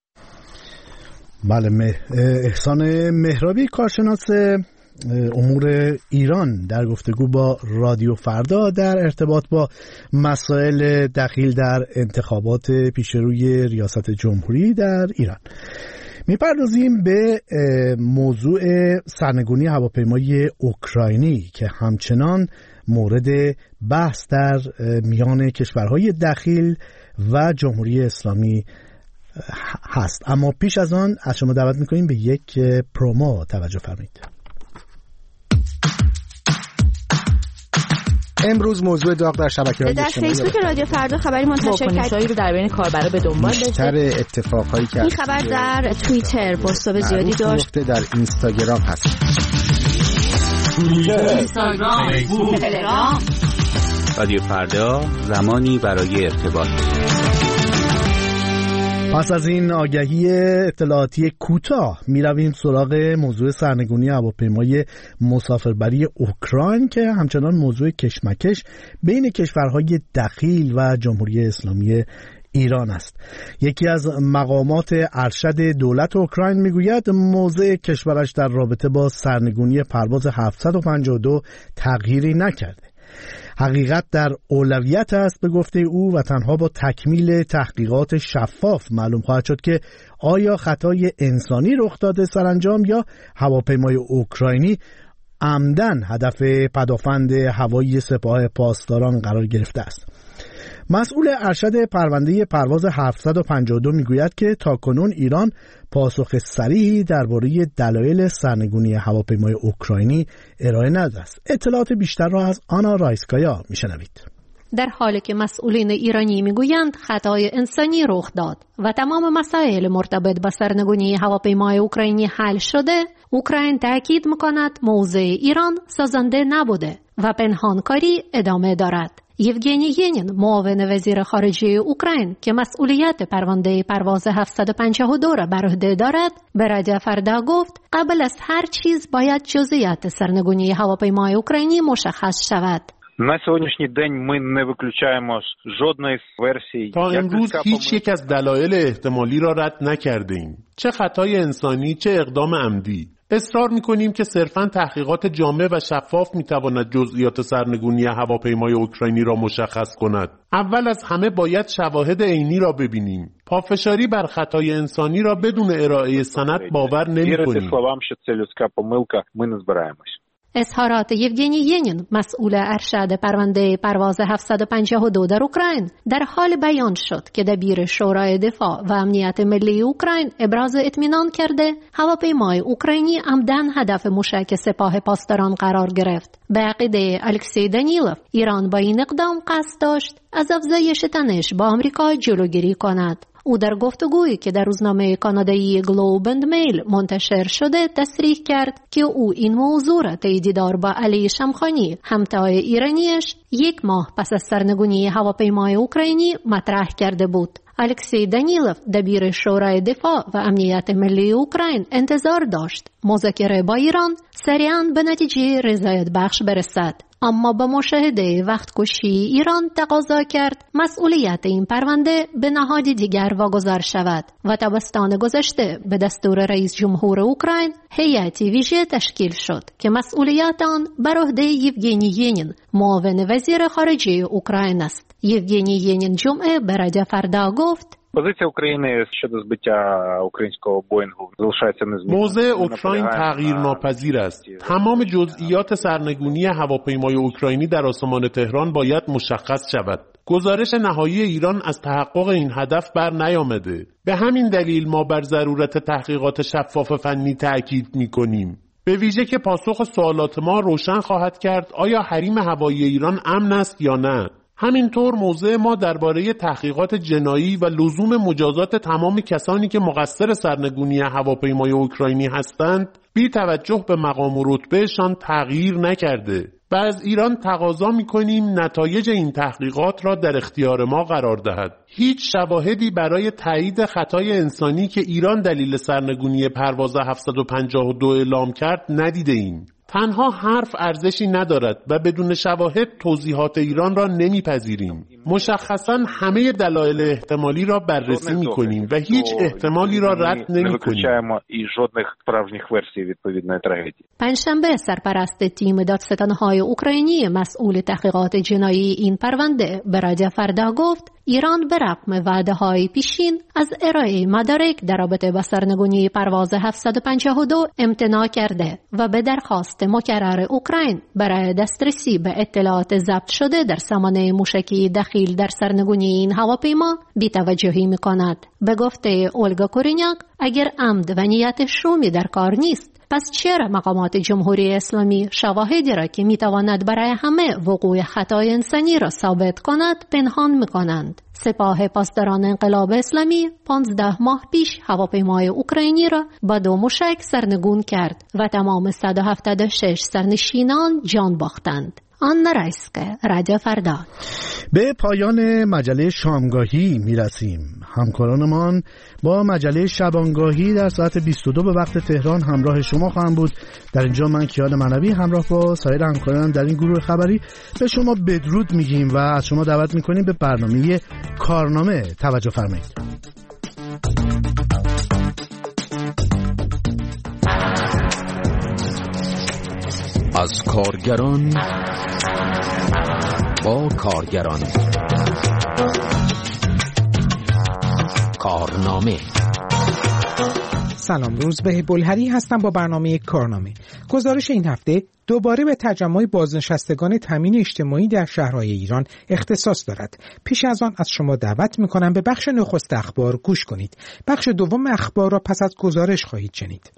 بله، احسان مهرابی، کارشناس امور ایران، در گفتگو با رادیو فردا در ارتباط با مسائل دخیل در انتخابات پیشروی ریاست جمهوری در ایران. میپردازیم به موضوع سرنگونی هواپیمای اوکراینی که همچنان مورد بحث در میان کشورهای دخیل و جمهوری اسلامی هست. اما پیش از آن از شما دعوت میکنیم به یک پرومو توجه فرمایید. امروز موضوع داغ در شبکه‌های اجتماعی در فیسبوک رادیو فردا خبری منتشر کردیم رو در بین کاربرا به دنبال داشته. بیشتر اتفاقایی که این خبر در توییتر پست‌های زیادی داشت، در اینستاگرام هست. اینستاگرام، فیسبوک، تلگرام. رادیو فردا، زمانی برای ارتباط. پس از این آگهی اطلاعاتی کوتاه میرویم سراغ موضوع سرنگونی هواپیمای مسافربری اوکراین که همچنان موضوع کشمکش بین کشورهای دخیل و جمهوری اسلامی ایران است. یکی از مقامات ارشد دولت اوکراین میگوید موضع کشورش در رابطه با سرنگونی پرواز 752 تغییری نکرده. حقیقت در اولویت است به گفته او و تنها با تکمیل تحقیقات شفاف معلوم خواهد شد که آیا خطای انسانی رخ داده سرانجام یا هواپیمای اوکراینی عمدن هدف پدافند هوایی سپاه پاسداران قرار گرفته است. مسئول ارشد پرونده پرواز 752 میگوید که تاکنون ایران پاسخ صریحی درباره دلایل سرنگونی هواپیمای اوکراینی ارائه نداده است. اطلاعات بیشتر را از آنا رایسکایا میشنوید. در حالی که مسئولین ایرانی میگویند خطای انسانی رخ داد و تمام مسائل مرتبط با سرنگونی هواپیمای اوکراینی حل شده، اوکراین تاکید میکند موضع ایران سازنده نبوده و پنهانکاری ادامه دارد. یوگنی ینین، معاون وزیر خارجه اوکراین که مسئولیت پرونده پرواز 752 را بر عهده دارد، به رادیو فردا گفت قبل از هر چیز باید جزئیات سرنگونی هواپیمای اوکراینی مشخص شود. На сьогоднішній день ми не виключаємо жодної з версій. تا امروز هیچ یک از دلایل احتمالی را رد نکردیم. چه خطای انسانی، چه اقدام عمدی. اصرار می‌کنیم که صرفاً تحقیقات جامع و شفاف می‌تواند جزئیات سرنگونی هواپیمای اوکراینی را مشخص کند. اول از همه باید شواهد عینی را ببینیم. پافشاری بر خطای انسانی را بدون ارائه سند باور نمی‌کنیم. اظهارات یوگنی ینین، مسئول ارشد پرونده پرواز 752 در اوکراین، در حال بیان شد که دبیر شورای دفاع و امنیت ملی اوکراین ابراز اطمینان کرده هواپیمای اوکراینی عمدن هدف موشک سپاه پاسداران قرار گرفت. به عقیده الکسی دانیلوف، ایران با این اقدام قصد داشت از افزایش تنش با آمریکا جلوگیری کند. او در گفتگویی که در روزنامه کانادایی گلوب اند میل منتشر شده تصریح کرد که او این موضوع را طی دیدار با علی شمخانی، همتای ایرانیش، 1 ماه پس از سرنگونی هواپیمای اوکراینی مطرح کرده بود. الکسی دانیلوف، دبیر شورای دفاع و امنیت ملی اوکراین، انتظار داشت مذاکره با ایران سریعاً به نتیجه رضایت بخش برسد، اما با مشاهده وقت کشی ایران تقاضا کرد مسئولیت این پرونده به نهاد دیگر واگذار شود و تابستان گذشته به دستور رئیس جمهور اوکراین هیئتی ویژه تشکیل شد که مسئولیت آن بر عهده یوگنی ینین، معاون وزیر خارجه اوکراین است. یوگنی ینین جمعه به رادیو فردا گفت Позиція України щодо збиття українського Боїнгу залишається незмінною. موضع اوکراین تغییر ناپذیر است. تمام جزئیات سرنگونی هواپیمای اوکراینی در آسمان تهران باید مشخص شود. گزارش نهایی ایران از تحقق این هدف بر نیامده. به همین دلیل ما بر ضرورت تحقیقات شفاف فنی تأکید می‌کنیم. به ویژه که پاسخ سوالات ما روشن خواهد کرد آیا حریم هوایی ایران امن است یا نه. همینطور موضع ما درباره تحقیقات جنایی و لزوم مجازات تمام کسانی که مقصر سرنگونی هواپیمای اوکراینی هستند بی توجه به مقام و رتبهشان تغییر نکرده و از ایران تقاضا می‌کنیم نتایج این تحقیقات را در اختیار ما قرار دهد. هیچ شواهدی برای تایید خطای انسانی که ایران دلیل سرنگونی پرواز 752 اعلام کرد ندیده ایم. تنها حرف ارزشی ندارد و بدون شواهد توضیحات ایران را نمیپذیریم. مشخصاً همه دلایل احتمالی را بررسی میکنیم و هیچ احتمالی را رد نمیکنیم. پنجشنبه سرپرست تیم دادستانهای اوکراینی مسئول تحقیقات جنایی این پرونده به رادیو فردا گفت ایران به رغم وعده‌های پیشین از ارائه مدارک در رابطه با سرنگونی پرواز 752 امتناع کرده و به درخواست مکرر اوکراین برای دسترسی به اطلاعات ضبط شده در سامانه موشکی دخیل در سرنگونی این هواپیما بی‌توجهی می‌کند. به گفته اولگا کورینیاک، اگر عمد و نیت شومی در کار نیست، پس چرا مقامات جمهوری اسلامی شواهدی را که میتواند برای همه وقوع خطای انسانی را ثابت کند پنهان میکنند؟ سپاه پاسداران انقلاب اسلامی 15 ماه پیش هواپیمای اوکراینی را با 2 موشک سرنگون کرد و تمام 176 سرنشینان جان باختند. آن رایسک رادیو فردا. به پایان مجله شامگاهی میرسیم. همکارانمان با مجله شبانگاهی در ساعت 22 به وقت تهران همراه شما خواهم بود. در اینجا من کیان معنوی همراه با سایر همکارانم در این گروه خبری به شما بدرود میگیم و از شما دعوت میکنیم به برنامه کارنامه توجه فرمایید. از کارگران با کارگران، کارنامه. سلام، روزبه بلهری هستم با برنامه کارنامه. گزارش این هفته دوباره به تجمع بازنشستگان تامین اجتماعی در شهرهای ایران اختصاص دارد. پیش از آن از شما دعوت می‌کنم به بخش نخست اخبار گوش کنید. بخش دوم اخبار را پس از گزارش خواهید شنید.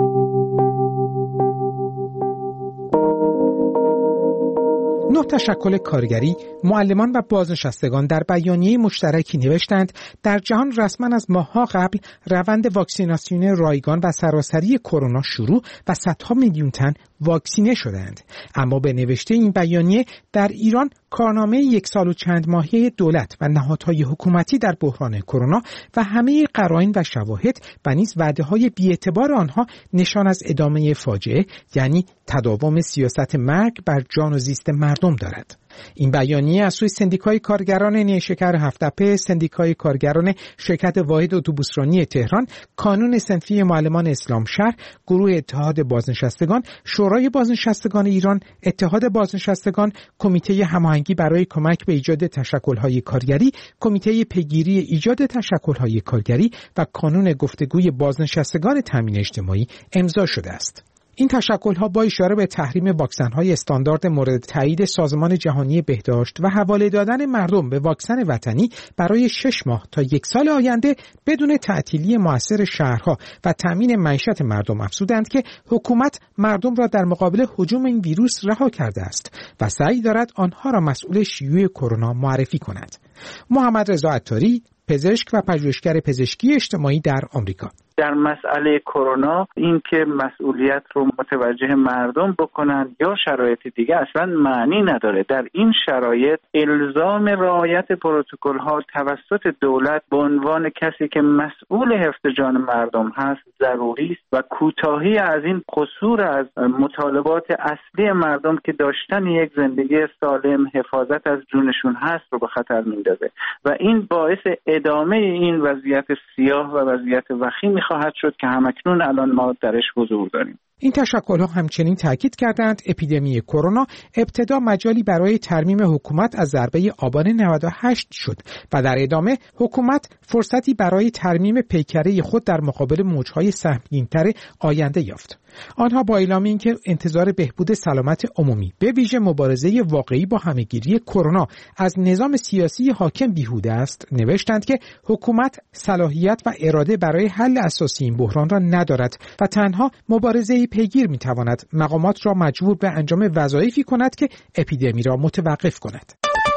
9 تشکل کارگری، معلمان و بازنشستگان در بیانیه مشترکی نوشتند در جهان رسما از ماه‌ها قبل روند واکسیناسیون رایگان و سراسری کرونا شروع و صدها میلیون تن واکسینه شدند. اما به نوشته این بیانیه در ایران کارنامه 1 سال و چند ماهه دولت و نهادهای حکومتی در بحران کرونا و همه قرائن و شواهد و نیز وعده‌های بی‌اعتبار آنها نشان از ادامه فاجعه، یعنی تداوم سیاست مرگ بر جان و زیست مردم دارد. این بیانیه از سوی سندیکای کارگران نیشکر هفت‌تپه، سندیکای کارگران شرکت واحد اتوبوسرانی تهران، کانون صنفی معلمان اسلام شهر، گروه اتحاد بازنشستگان، شورای بازنشستگان ایران، اتحاد بازنشستگان، کمیته هماهنگی برای کمک به ایجاد تشکل‌های کارگری، کمیته پیگیری ایجاد تشکل‌های کارگری و کانون گفتگوی بازنشستگان تامین اجتماعی امضا شده است. این تشکل‌ها با اشاره به تحریم واکسن‌های استاندارد مورد تایید سازمان جهانی بهداشت و حواله دادن مردم به واکسن وطنی برای 6 ماه تا 1 سال آینده بدون تعطیلی موثر شهرها و تأمین معیشت مردم افزودند که حکومت مردم را در مقابل هجوم این ویروس رها کرده است و سعی دارد آنها را مسئول شیوع کرونا معرفی کند. محمد رضا عطاری، پزشک و پژوهشگر پزشکی اجتماعی در آمریکا: در مسئله کرونا این که مسئولیت رو متوجه مردم بکنن یا شرایط دیگه اصلا معنی نداره. در این شرایط الزام رعایت پروتکل ها توسط دولت به عنوان کسی که مسئول حفظ جان مردم هست ضروری است و کوتاهی از این قصور از مطالبات اصلی مردم که داشتن یک زندگی سالم، حفاظت از جونشون هست رو به خطر میندازه و این باعث ادامه این وضعیت سیاه و وضعیت وخیمی خواهد شد که همکنون الان ما درش حضور داریم. این تشکل‌ها همچنین تاکید کردند اپیدمی کرونا ابتدا مجالی برای ترمیم حکومت از ضربه آبان 98 شد و در ادامه حکومت فرصتی برای ترمیم پیکره خود در مقابل موج‌های سهمگین‌تر آینده یافت. آنها با اعلام اینکه انتظار بهبود سلامت عمومی به ویژه مبارزه واقعی با همه‌گیری کرونا از نظام سیاسی حاکم بیهوده است، نوشتند که حکومت صلاحیت و اراده برای حل اساسی این بحران را ندارد و تنها مبارزه پیگیر می‌تواند مقامات را مجبور به انجام وظایفی کند که اپیدمی را متوقف کند.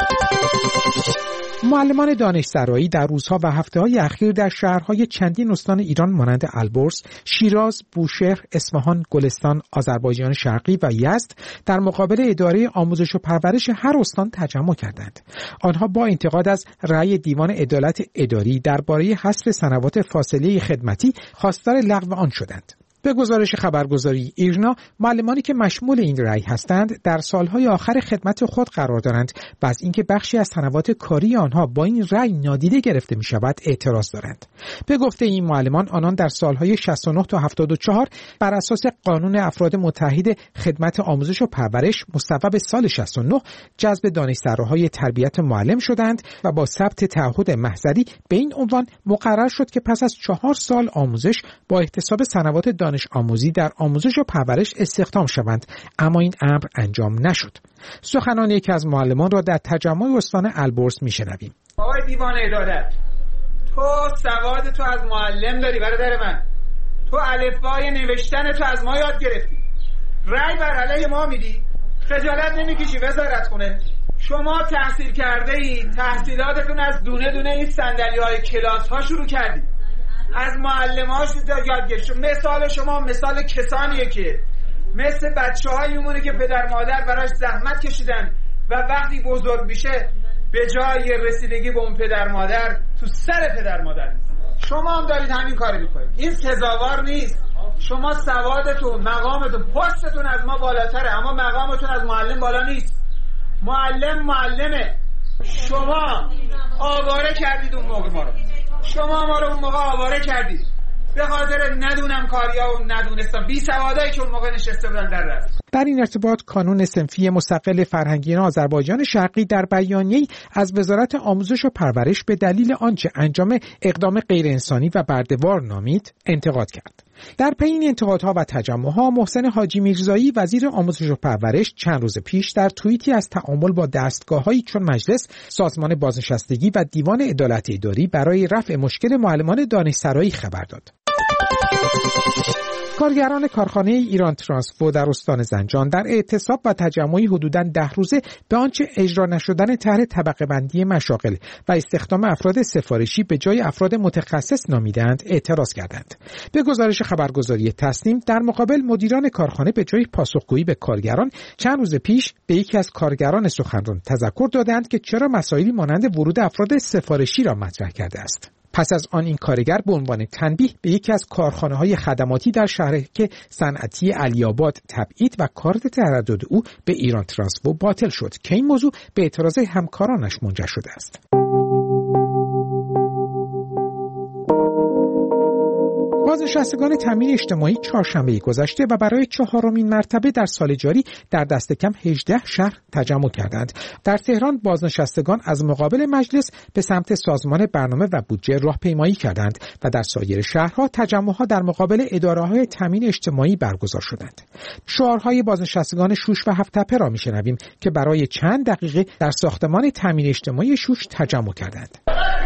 معلمان دانشسرایی در روزها و هفته‌های اخیر در شهرهای چندین استان ایران مانند البرز، شیراز، بوشهر، اصفهان، گلستان، آذربایجان شرقی و یزد در مقابل اداره آموزش و پرورش هر استان تجمع کردند. آنها با انتقاد از رأی دیوان عدالت اداری درباره حذف سنوات فاصله خدمتی خواستار لغو آن شدند. به گزارش خبرگزاری ایرنا، معلمانی که مشمول این رأی هستند در سالهای آخر خدمت خود قرار دارند و از اینکه بخشی از سنوات کاری آنها با این رأی نادیده گرفته می شود اعتراض دارند. به گفته این معلمان، آنان در سالهای 69 تا 74 بر اساس قانون افراد متحد خدمت آموزش و پرورش مصوب سال 69 جذب دانشسراهای تربیت معلم شدند و با ثبت تعهد محضری به این عنوان مقرر شد که پس از 4 سال آموزش با احتساب سنوات دانش آموزی در آموزش و پرورش استخدام شوند، اما این امر انجام نشد. سخنان یکی از معلمان را در تجمع استان البرز میشنویم. آقای دیوان عدالت، تو سواد تو از معلم داری برادر من، تو الفبای نوشتن تو از ما یاد گرفتی، رأی بر علیه ما میدی، خجالت نمیکشی وزارت خونه؟ شما تحصیل کرده ای، تحصیلاتتون از دونه دونه این صندلی‌های کلاس ها شروع کردید، از معلم‌هاش یاد گرفتید. مثال شما مثال کسانیه که مثل بچه‌هایی میمونه که پدر مادر براش زحمت کشیدن و وقتی بزرگ میشه به جای رسیدگی به اون پدر مادر تو سر پدر مادر. شما هم دارید همین کارو میکنید. این سزاوار نیست. شما سوادتون، مقامتون، پستتون از ما بالاتره، اما مقامتون از معلم بالا نیست. معلمه. شما آواره کردید اون موقع ما رو. شما ما رو اون موقع آواره کردید به خاطر ندونم کاریا و ندونستم بی سوادایی که اون موقع نشسته بودن در رأس. در این ارتباط کانون صنفی مستقل فرهنگیان آذربایجان شرقی در بیانیه‌ای از وزارت آموزش و پرورش به دلیل آنچه انجام اقدام غیر انسانی و برده‌وار نامید انتقاد کرد. در پی این انتقادها و تجمعها محسن حاجی میرزایی وزیر آموزش و پرورش چند روز پیش در توییتی از تعامل با دستگاه‌هایی چون مجلس، سازمان بازنشستگی و دیوان عدالت اداری برای رفع مشکل معلمان دانشسرایی خبر داد. کارگران کارخانه ایران ترانسفو در استان زنجان در اعتصاب و تجمعی حدوداً 10 روزه به آنچه اجرا نشدن طرح طبقه بندی مشاغل و استخدام افراد سفارشی به جای افراد متخصص نامیدند اعتراض کردند. به گزارش خبرگزاری تسنیم در مقابل مدیران کارخانه به جای پاسخگویی به کارگران چند روز پیش به یکی از کارگران سخنران تذکر دادند که چرا مسائلی مانند ورود افراد سفارشی را مطرح کرده است. پس از آن این کارگر به عنوان تنبیه به یکی از کارخانه‌های خدماتی در شهرک صنعتی علی‌آباد تبعید و کارت تردد او به ایران ترانسفو باطل شد که این موضوع به اعتراض همکارانش منجر شده است. بازنشستگان تامین اجتماعی چهارشنبه گذشته و برای 4مین مرتبه در سال جاری در دست کم 18 شهر تجمع کردند. در تهران بازنشستگان از مقابل مجلس به سمت سازمان برنامه و بودجه راهپیمایی کردند و در سایر شهرها تجمعها در مقابل اداره‌های تامین اجتماعی برگزار شدند. شعارهای بازنشستگان شوش و هفت‌تپه را می‌شنویم که برای چند دقیقه در ساختمان تامین اجتماعی شوش تجمع کردند.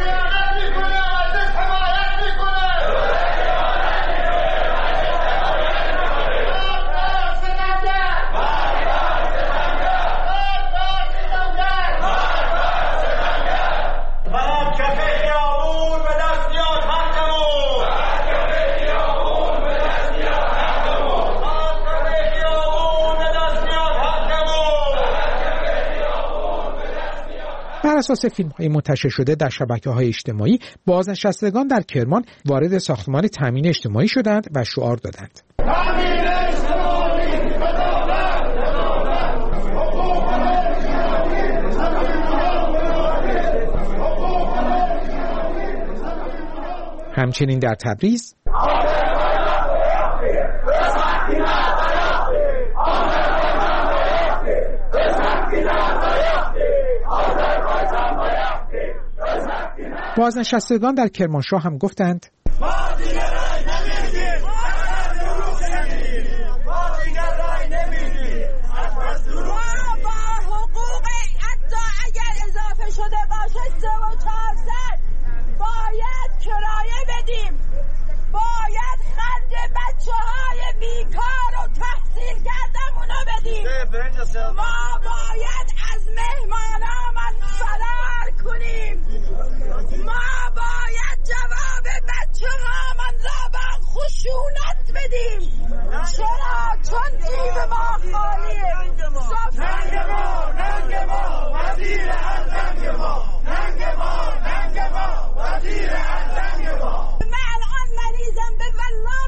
بر اساس فیلم‌های منتشر شده در شبکه‌های اجتماعی، بازنشستگان در کرمان وارد ساختمان تامین اجتماعی شدند و شعار دادند. همچنین در تبریز بازنشستگان در کرمانشاه هم گفتند شده باشه 3400 باید کرایه بدیم، باید خرج بچه‌های بیکار و تحصیل کردمونو بدیم، ما باید از مهمانامون فرار کنیم، ما باید جواب بچه‌هامون را با خشونت بدیم. چرا؟ چون جیب ما خالیه. ننگ ما وزیر ارزنگ ما، ننگ ما وزیر ارزنگ ما. من الان مریضم، به والله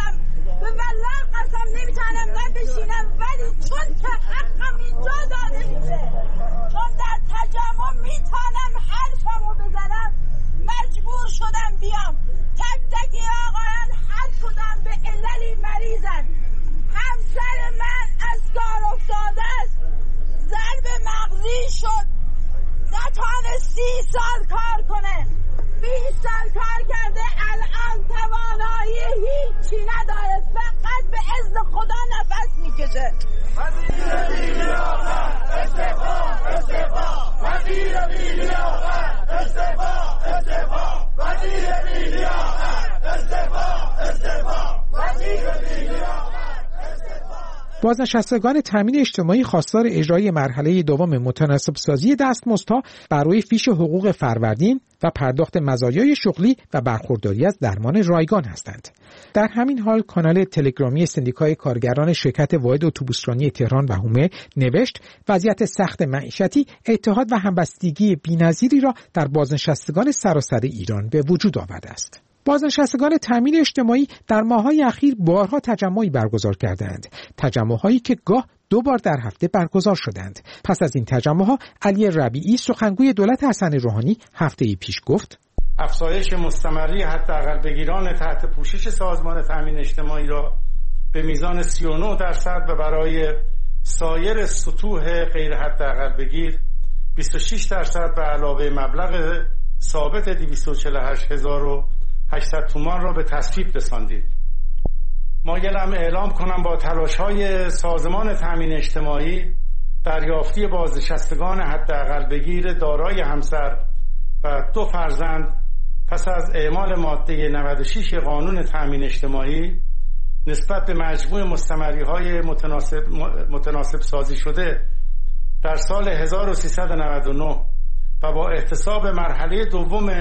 قسم نمیتونم بشینم، ولی چون که حقم اینجا داده میشه، چون در تجمع میتونم حرفمو بزنم، مجبور شدم بیام. تک تکی آقایان هر کدام به عللی مریضن. همسر من از کار افتاده است، ضرب مغزی شد، نتونه 30 سال کار کنه، 20 سال کار کرده، الان توانایی هیچی نداره، فقط به اذن خدا نفس میکشه. بازنشستگان تامین اجتماعی خواستار اجرای مرحله دوم متناسب سازی دستمزدها بر روی فیش حقوق فروردین و پرداخت مزایای شغلی و برخورداری از درمان رایگان هستند. در همین حال کانال تلگرامی سندیکای کارگران شرکت واحد اتوبوسرانی تهران و حومه نوشت وضعیت سخت معیشتی، اتحاد و همبستگی بی‌نظیری را در بازنشستگان سراسر ایران به وجود آورده است. بازنشستگان تامین اجتماعی در ماه‌های اخیر بارها تجمعی برگزار کردند. تجمع‌هایی که گاه 2 بار در هفته برگزار شدند. پس از این تجمع‌ها علی ربیعی سخنگوی دولت حسن روحانی هفته‌ای پیش گفت: افزایش مستمری حداقل بگیران تحت پوشش سازمان تامین اجتماعی را به میزان 39% و برای سایر سطوح غیر حداقل بگیر 26% به علاوه مبلغ ثابت 248800 تومان را به تصویب رساندید. مایلم اعلام کنم با تلاش‌های سازمان تامین اجتماعی دریافتی بازنشستگان حداقل بگیر دارای همسر و 2 فرزند پس از اعمال ماده 96 قانون تامین اجتماعی نسبت به مجموع مستمری‌های متناسب سازی شده در سال 1399 و با احتساب مرحله دوم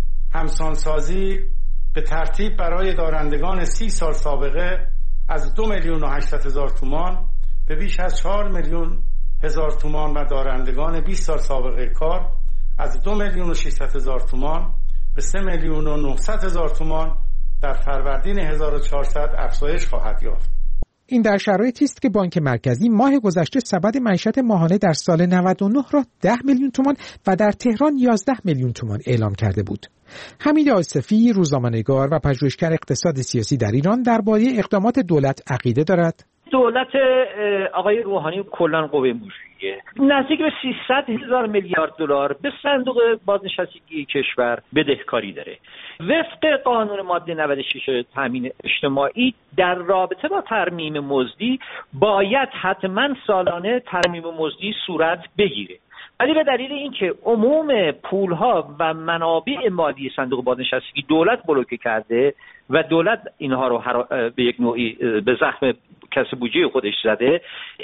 همسانسازی به ترتیب برای دارندگان 30 سال سابقه از 2,800,000 تومان به بیش از 4,000,000 تومان و دارندگان 20 سال سابقه کار از 2,600,000 تومان به 3,900,000 تومان در فروردین 1400 افزایش خواهد یافت. این در شرایطی است که بانک مرکزی ماه گذشته سبد معیشت ماهانه در سال 99 را 10 میلیون تومان و در تهران 11 میلیون تومان اعلام کرده بود. حمید آصفی، روزنامه‌نگار و پژوهشگر اقتصاد سیاسی در ایران، درباره اقدامات دولت عقیده دارد. دولت آقای روحانی کلاً قوه مجریه نزدیک به 300,000 میلیارد دلار به صندوق بازنشستگی کشور بدهکاری داره. وفق قانون ماده 96 تامین اجتماعی در رابطه با ترمیم مزدی باید حتما سالانه ترمیم مزدی صورت بگیره، ولی به دلیل اینکه عموم پولها و منابع مالی صندوق بازنشستگی دولت بلوکه کرده و دولت اینها رو به یک نوعی به زخم کسب بودجه خودش زده،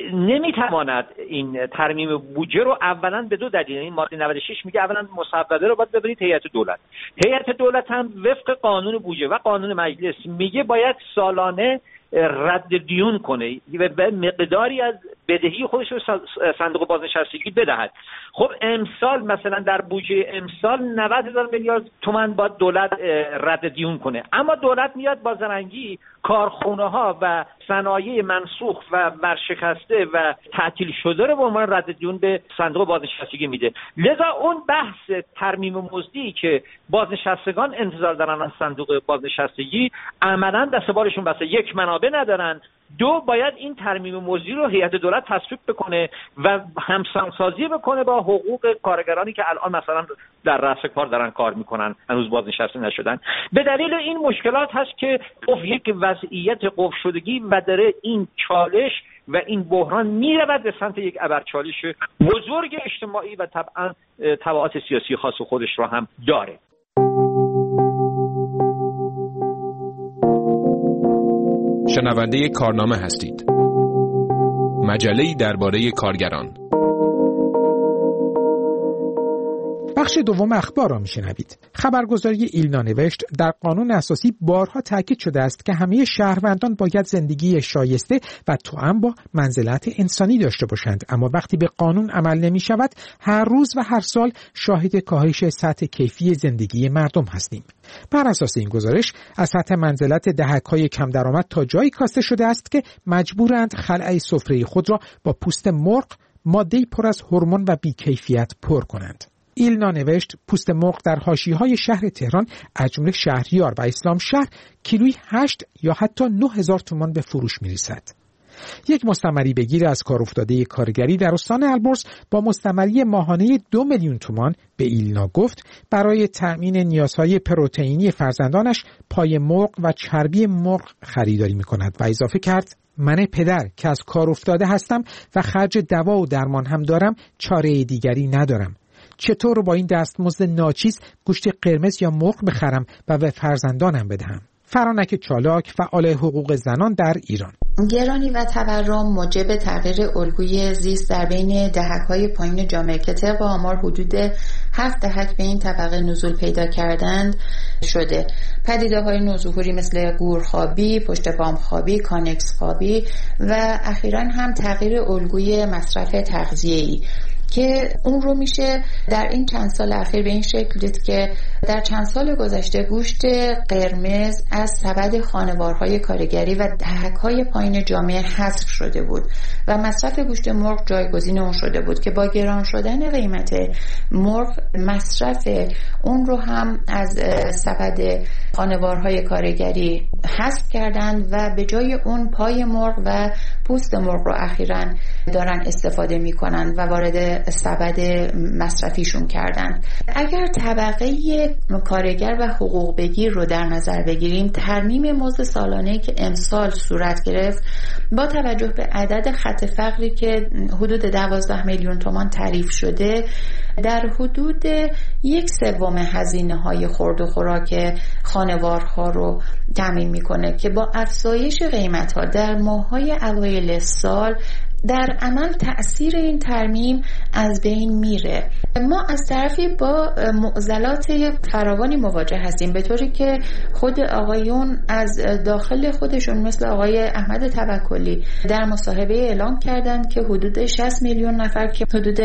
نمیتواند این ترمیم بودجه رو اولا به 2 دلیل، این ماده 96 میگه اولا مصوبه رو باید ببرید هیئت دولت. هیئت دولت هم وفق قانون بودجه و قانون مجلس میگه باید سالانه رد دیون کنه و به مقداری از بدهی خودش رو صندوق بازنشستگی بدهد. خب امسال مثلا در بودجه امسال 90,000 میلیارد تومان باید دولت رد دیون کنه، اما دولت میاد با زرنگی کارخونه ها و صنایع منسوخ و ورشکسته و تعطیل شده رو به عنوان رد دیون به صندوق بازنشستگی میده. لذا اون بحث ترمیم مزدی که بازنشستگان انتظار دارن از صندوق بازنشستگی عملاً دست بارشون بسته، 1 منابع ندارن، 2 باید این ترمیم مزدی رو هیئت دولت تصویب بکنه و همسانسازی بکنه با حقوق کارگرانی که الان مثلا در رأس کار دارن کار میکنن هنوز بازنشسته نشدن. به دلیل این مشکلات هست که یک وضعیت قفل شدگی و داره این چالش و این بحران میرود به سمت یک ابرچالش بزرگ اجتماعی و طبعا تبعات سیاسی خاص خودش رو هم داره. شنونده کارنامه هستید. مجله‌ای درباره کارگران. بخش دوم اخبار را میشنوید. خبرگزاری ایلنا نوشت در قانون اساسی بارها تاکید شده است که همه شهروندان باید زندگی شایسته و توأم با منزلت انسانی داشته باشند، اما وقتی به قانون عمل نمی شود هر روز و هر سال شاهد کاهش سطح کیفی زندگی مردم هستیم. بر اساس این گزارش از سطح منزلت دهک‌های کم درآمد تا جایی کاسته شده است که مجبورند خلأ سفره خود را با پوست مرغ، ماده‌ای پر از هورمون و بی‌کیفیت پر کنند. ایلنا نوشت پوست مرغ در حاشیه‌های شهر تهران از جمله شهریار و اسلام شهر کیلویی 8 یا حتی 9,000 تومان به فروش می‌رسد. یک مستمری بگیر از کار افتاده کارگری در استان البرز با مستمری ماهانه 2 میلیون تومان به ایلنا گفت برای تأمین نیازهای پروتئینی فرزندانش پای مرغ و چربی مرغ خریداری می‌کند و اضافه کرد من پدر که از کار افتاده هستم و خرج دوا و درمان هم دارم، چاره دیگری ندارم. چطور با این دستمزد ناچیز گوشت قرمز یا مرغ بخرم و به فرزندانم بدهم؟ فرانک چالاک، فعال حقوق زنان در ایران: گرانی و تورم موجب تغییر الگوی زیست در بین دهک‌های پایین جامعه که طبق آمار حدود 7 دهک به این طبقه نزول پیدا کردند شده. پدیده‌های نوظهوری مثل گورخوابی، پشت پام خوابی، کانکس خوابی و اخیراً هم تغییر الگوی مصرف تغذیه‌ای که اون رو میشه در این چند سال اخیر به این شکل دید که در چند سال گذشته گوشت قرمز از سبد خانوارهای کارگری و دهک‌های پایین جامعه حذف شده بود و مصرف گوشت مرغ جایگزین اون شده بود که با گران شدن قیمت مرغ مصرف اون رو هم از سبد خانوارهای کارگری حذف کردند و به جای اون پای مرغ و پوست مرغ رو اخیراً دارن استفاده میکنن و وارد سبد مصرفیشون کردن. اگر طبقه کارگر و حقوق بگیر رو در نظر بگیریم، ترمیم مزد سالانه که امسال صورت گرفت با توجه به عدد خط فقری که حدود 12 میلیون تومان تعریف شده در حدود 1/3 هزینه‌های خورد و خوراک خانوارها رو تامین میکنه که با افزایش قیمت‌ها در ماه‌های اوایل سال در عمل تأثیر این ترمیم از بین میره. ما از طرفی با معضلات فراوانی مواجه هستیم، به طوری که خود آقایون از داخل خودشون مثل آقای احمد توکلی در مصاحبه اعلام کردند که حدود 60 میلیون نفر که حدود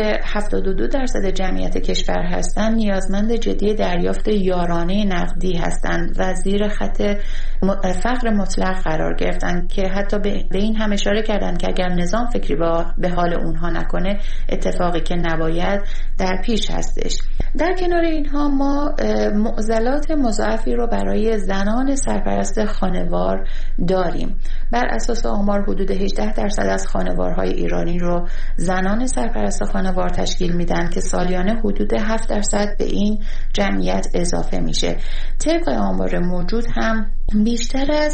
72% جمعیت کشور هستند نیازمند جدی دریافت یارانه نقدی هستند و زیر خط فقر مطلق قرار گرفتن که حتی به این هم اشاره کردند که اگر نظام فکری به حال اونها نکنه اتفاقی که نباید در پیش هستش. در کنار اینها ما معضلات مضاعفی رو برای زنان سرپرست خانوار داریم. بر اساس آمار حدود 18% از خانوارهای ایرانی رو زنان سرپرست خانوار تشکیل میدن که سالیانه حدود 7% به این جمعیت اضافه میشه. طبق آمار موجود هم بیشتر از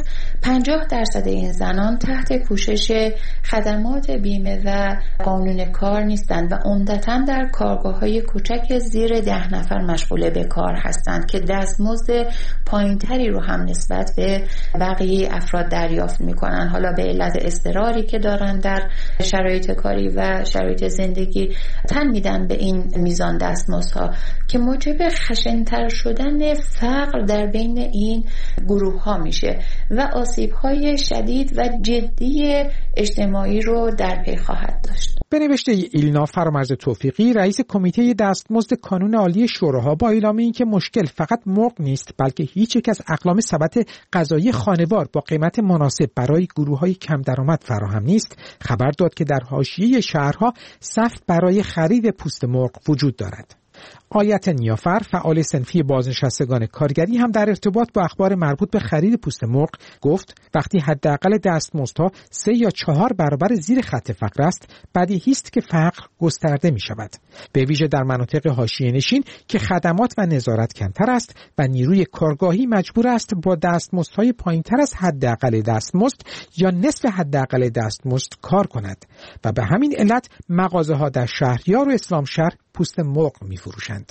50% این زنان تحت پوشش خدمات بیمه و قانون کار نیستند و عمدتاً در کارگاه‌های کوچک زیر 10 نفر مشغول به کار هستند که دستمزد پایینتری رو هم نسبت به بقیه افراد دریافت می‌کنند، حالا به علت اضطراری که دارن در شرایط کاری و شرایط زندگی تن میدن به این میزان دستمزدها که موجب خشن‌تر شدن فقر در بین این گروه‌ها میشه و آسیب‌های شدید و جدی اجتماعی رو در پی خواهد داشت. به نوشته ایلنا فرامرز توفیقی، رئیس کمیته دستمزد کانون عالی شوراها، با اعلام اینکه مشکل فقط مرغ نیست بلکه هیچ یک از اقلام سبد غذایی خانوار با قیمت مناسب برای گروه‌های کم درآمد فراهم نیست، خبر داد که در حاشیه شهرها صف برای خرید پوست مرغ وجود دارد. آیت نیافر، فعال صنفی بازنشستگان کارگری، هم در ارتباط با اخبار مربوط به خرید پوست مرغ گفت وقتی حداقل دستمزدها 3 یا 4 برابر زیر خط فقر است، بدیهی است که فقر گسترده می شود، به ویژه در مناطق حاشیه نشین که خدمات و نظارت کمتر است و نیروی کارگاهی مجبور است با دستمزدهای پایینتر از حداقل دستمزد یا نصف حداقل دستمزد کار کند و به همین علت مغازه‌ها در شهریار و اسلامشهر پوست مرغ می‌فروشند.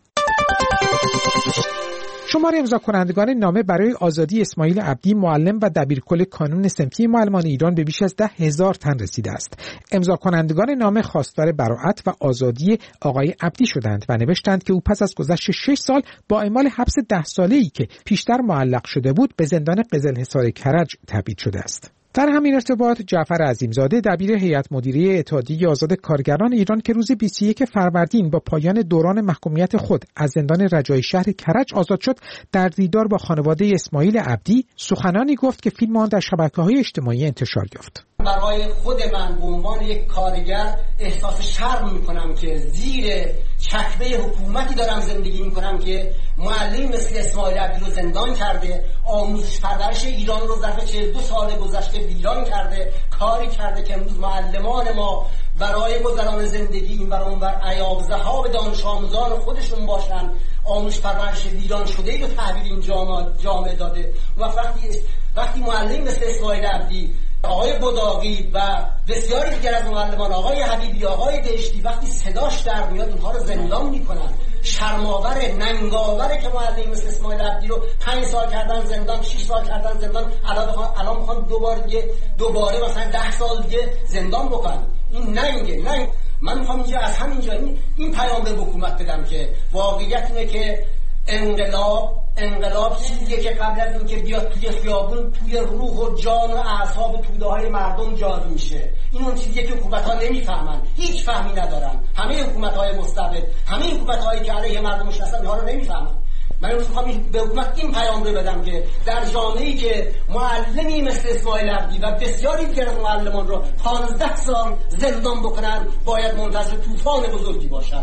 شمار امضا کنندگان نامه برای آزادی اسماعیل عبدی، معلم و دبیرکل کانون صنفی معلمان ایران، به بیش از 10,000 تن رسیده است. امضا کنندگان نامه خواستار براءت و آزادی آقای عبدی شدند و نوشتند که او پس از گذشت 6 سال با اعمال حبس 10 ساله‌ای که پیشتر معلق شده بود به زندان قزلحصار کرج تبعید شده است. در همین ارتباط جعفر عظیمزاده، دبیر هیئت مدیره اتحادیه آزاد کارگران ایران که روز 21 فروردین با پایان دوران محکومیت خود از زندان رجایی شهر کرج آزاد شد، در دیدار با خانواده اسماعیل عبدی سخنانی گفت که فیلم آن در شبکه‌های اجتماعی انتشار یافت. برای خود من به عنوان یک کارگر احساس شرم میکنم که زیر چکمه حکومتی دارم زندگی میکنم که معلمی مثل اسماعیل عبدی رو زندان کرده، آموزش پرورش ایران رو ظرف 42 سال گذشته ویران کرده، کاری کرده که امروز معلمان ما برای گذران زندگی این بر اون بر عیاب ذهاب دانش آموزان خودشون باشن، آموزش پرورش ویران شده ای رو تحویل این جامعه داده. و وقتی معلمی مثل اسماعیل عبدی آقای بوداقی و بسیاری دیگر از معلمان، آقای حبیبی، آقای دشتی، وقتی صداش در میاد اونها رو زندان میکنن. شرماوره، ننگاوره که معلم مثل اسماعیل عبدی رو 5 سال کردن زندان، 6 سال کردن زندان، الان میخوان دوباره مثلا 10 سال دیگه زندان بکنن. این ننگ. من میخوام اینجا از همینجا این پیام به حکومت بدم که واقعیت اینه که انقلاب چیزیه که قبل از اینکه بیاد توی خیابون توی روح و جان و اعصاب توده‌های مردم جاری میشه. این اون چیزیه که حکومت‌ها نمیفهمن، هیچ فهمی ندارن. همه حکومت‌های مستبد، همه حکومت‌هایی که علیه مردمش هستن اینها رو نمیفهمن. من میخوام به حکومت این پیام رو بدم که در جامعه‌ای که معلمی مثل اسماعیل عبدی و بسیاری دیگر از معلمان رو 15 سال زندان بکنن، باید منتظر طوفان بزرگی باشن.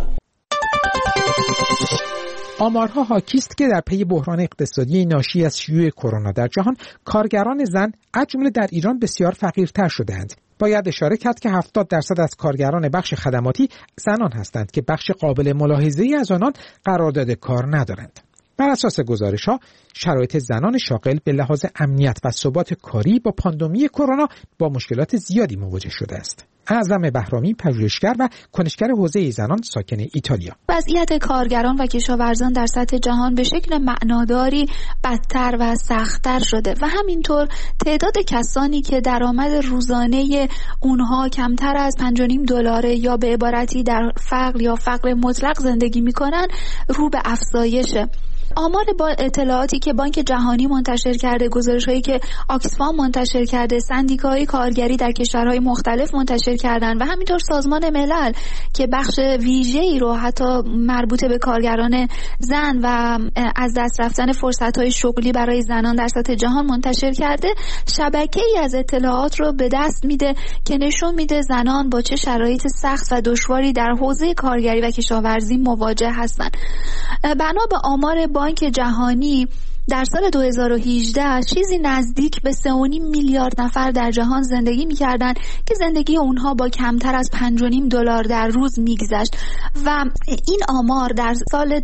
آمارها حاکی است که در پی بحران اقتصادی ناشی از شیوع کرونا در جهان، کارگران زن از جمله در ایران بسیار فقیرتر شده‌اند. باید اشاره کرد که 70% از کارگران بخش خدماتی زنان هستند که بخش قابل ملاحظه‌ای از آنان قرارداد کار ندارند. بر اساس گزارش‌ها، شرایط زنان شاغل به لحاظ امنیت و ثبات کاری با پاندمی کرونا با مشکلات زیادی مواجه شده است. اعظم بهرامی، پژوهشگر و کنشگر حوزه زنان ساکن ایتالیا: وضعیت کارگران و کشاورزان در سطح جهان به شکل معناداری بدتر و سخت‌تر شده و همینطور تعداد کسانی که درآمد روزانه اونها کمتر از $5.5 یا به عبارتی در فقر یا فقر مطلق زندگی می‌کنن رو به افزایشه. آمار با اطلاعاتی که بانک جهانی منتشر کرده، گزارش‌هایی که آکسفام منتشر کرده، سندیکاهای کارگری در کشورهای مختلف منتشر کردن و همینطور سازمان ملل که بخش ویژه‌ای رو حتی مربوط به کارگران زن و از دست رفتن فرصت‌های شغلی برای زنان در سطح جهان منتشر کرده، شبکه‌ای از اطلاعات رو به دست میده که نشون میده زنان با چه شرایط سخت و دشواری در حوزه کارگری و کشاورزی مواجه هستند. بنا به آمار بانک جهانی در سال 2018 چیزی نزدیک به 3.5 میلیارد نفر در جهان زندگی می‌کردند که زندگی اونها با کمتر از $5.5 در روز می‌گذشت و این آمار در سال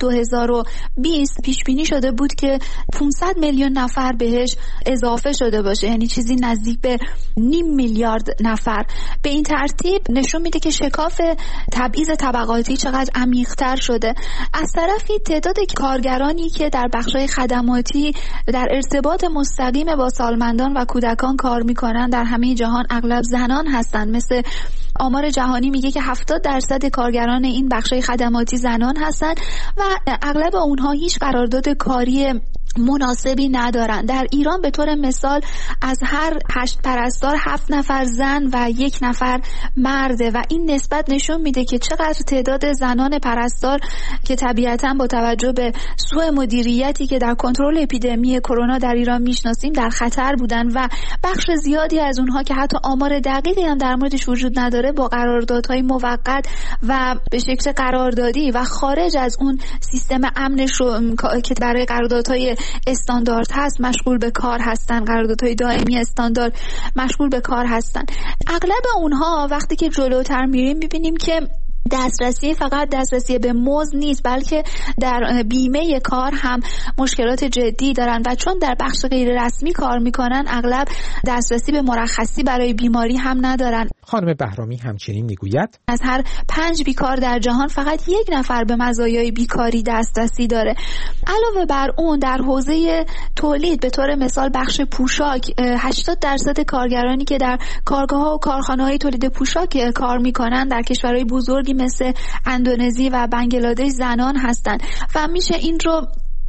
2020 پیش بینی شده بود که 500 میلیون نفر بهش اضافه شده باشه، یعنی چیزی نزدیک به 0.5 میلیارد نفر. به این ترتیب نشون میده که شکاف تبعیض طبقاتی چقدر عمیق‌تر شده. از طرفی تعداد کارگرانی که در بخش‌های خدماتی در ارتباط مستقیم با سالمندان و کودکان کار میکنن در همه جهان اغلب زنان هستند. مثل آمار جهانی میگه که 70% کارگران این بخشای خدماتی زنان هستند و اغلب اونها هیچ قرارداد کاری مناسبی ندارن. در ایران به طور مثال از هر 8 پرستار 7 نفر زن و 1 نفر مرده و این نسبت نشون میده که چقدر تعداد زنان پرستار که طبیعتاً با توجه به سوء مدیریتی که در کنترل اپیدمی کرونا در ایران میشناسیم در خطر بودن و بخش زیادی از اونها که حتی آمار دقیقی هم در موردش وجود نداره با قراردادهای موقت و به شکل قراردادی و خارج از اون سیستم امنش رو که برای قراردادهای استاندارد هست مشغول به کار هستن، قراردادهای دائمی استاندارد مشغول به کار هستن. اغلب اونها وقتی که جلوتر میریم میبینیم که دسترسی فقط دسترسی به مزد نیست، بلکه در بیمه کار هم مشکلات جدی دارن و چون در بخش غیر رسمی کار میکنن اغلب دسترسی به مرخصی برای بیماری هم ندارن. خانم بهرامی همچنین میگوید از هر 5 بیکار در جهان فقط 1 نفر به مزایای بیکاری دسترسی داره. علاوه بر اون در حوزه تولید به طور مثال بخش پوشاک 80% کارگرانی که در کارگاه‌ها و کارخانه‌های تولید پوشاک کار میکنن در کشورهای بزرگی مثل اندونزی و بنگلادش زنان هستند و میشه این رو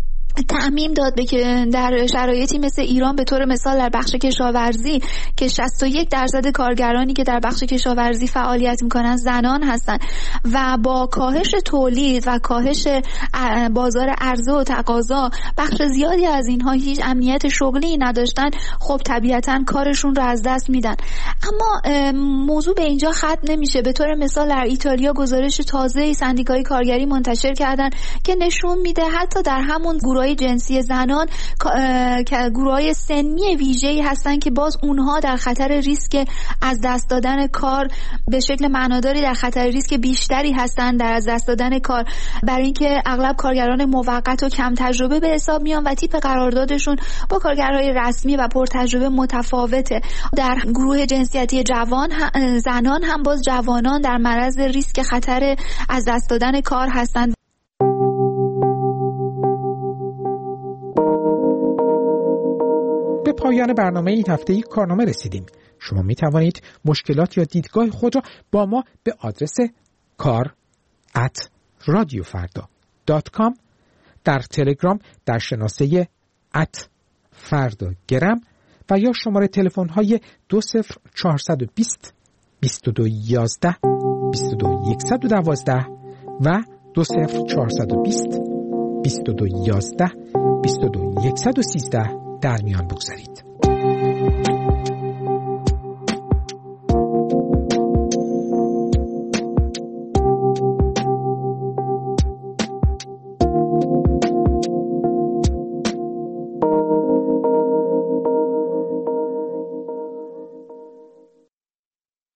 تعمیم داد به که در شرایطی مثل ایران به طور مثال در بخش کشاورزی که 61% کارگرانی که در بخش کشاورزی فعالیت میکنن زنان هستند و با کاهش تولید و کاهش بازار عرضه و تقاضا بخش زیادی از اینها هیچ امنیت شغلی نداشتن، خب طبیعتاً کارشون رو از دست میدن. اما موضوع به اینجا ختم نمیشه. به طور مثال در ایتالیا گزارش تازه سندیکای کارگری منتشر کردن که نشون میده حتی در همون گروه گروه‌های جنسی زنان که گروه‌های سنی ویژه‌ای هستن که باز اونها در خطر ریسک از دست دادن کار به شکل معناداری در خطر ریسک بیشتری هستن در از دست دادن کار، برای اینکه اغلب کارگران موقت و کم تجربه به حساب میان و تیپ قراردادشون با کارگرای رسمی و پرتجربه متفاوته. در گروه جنسیتی زنان هم باز جوانان در معرض ریسک خطر از دست دادن کار هستند. به پایان برنامه این هفته کارنامه رسیدیم. شما می توانید مشکلات یا دیدگاه خود را با ما به آدرس kar@radiofarda.com، در تلگرام در شناسه @fardagram و یا شماره تلفن های 20420 2211 22112 و 20420 2211 22113 در میان بگذارید.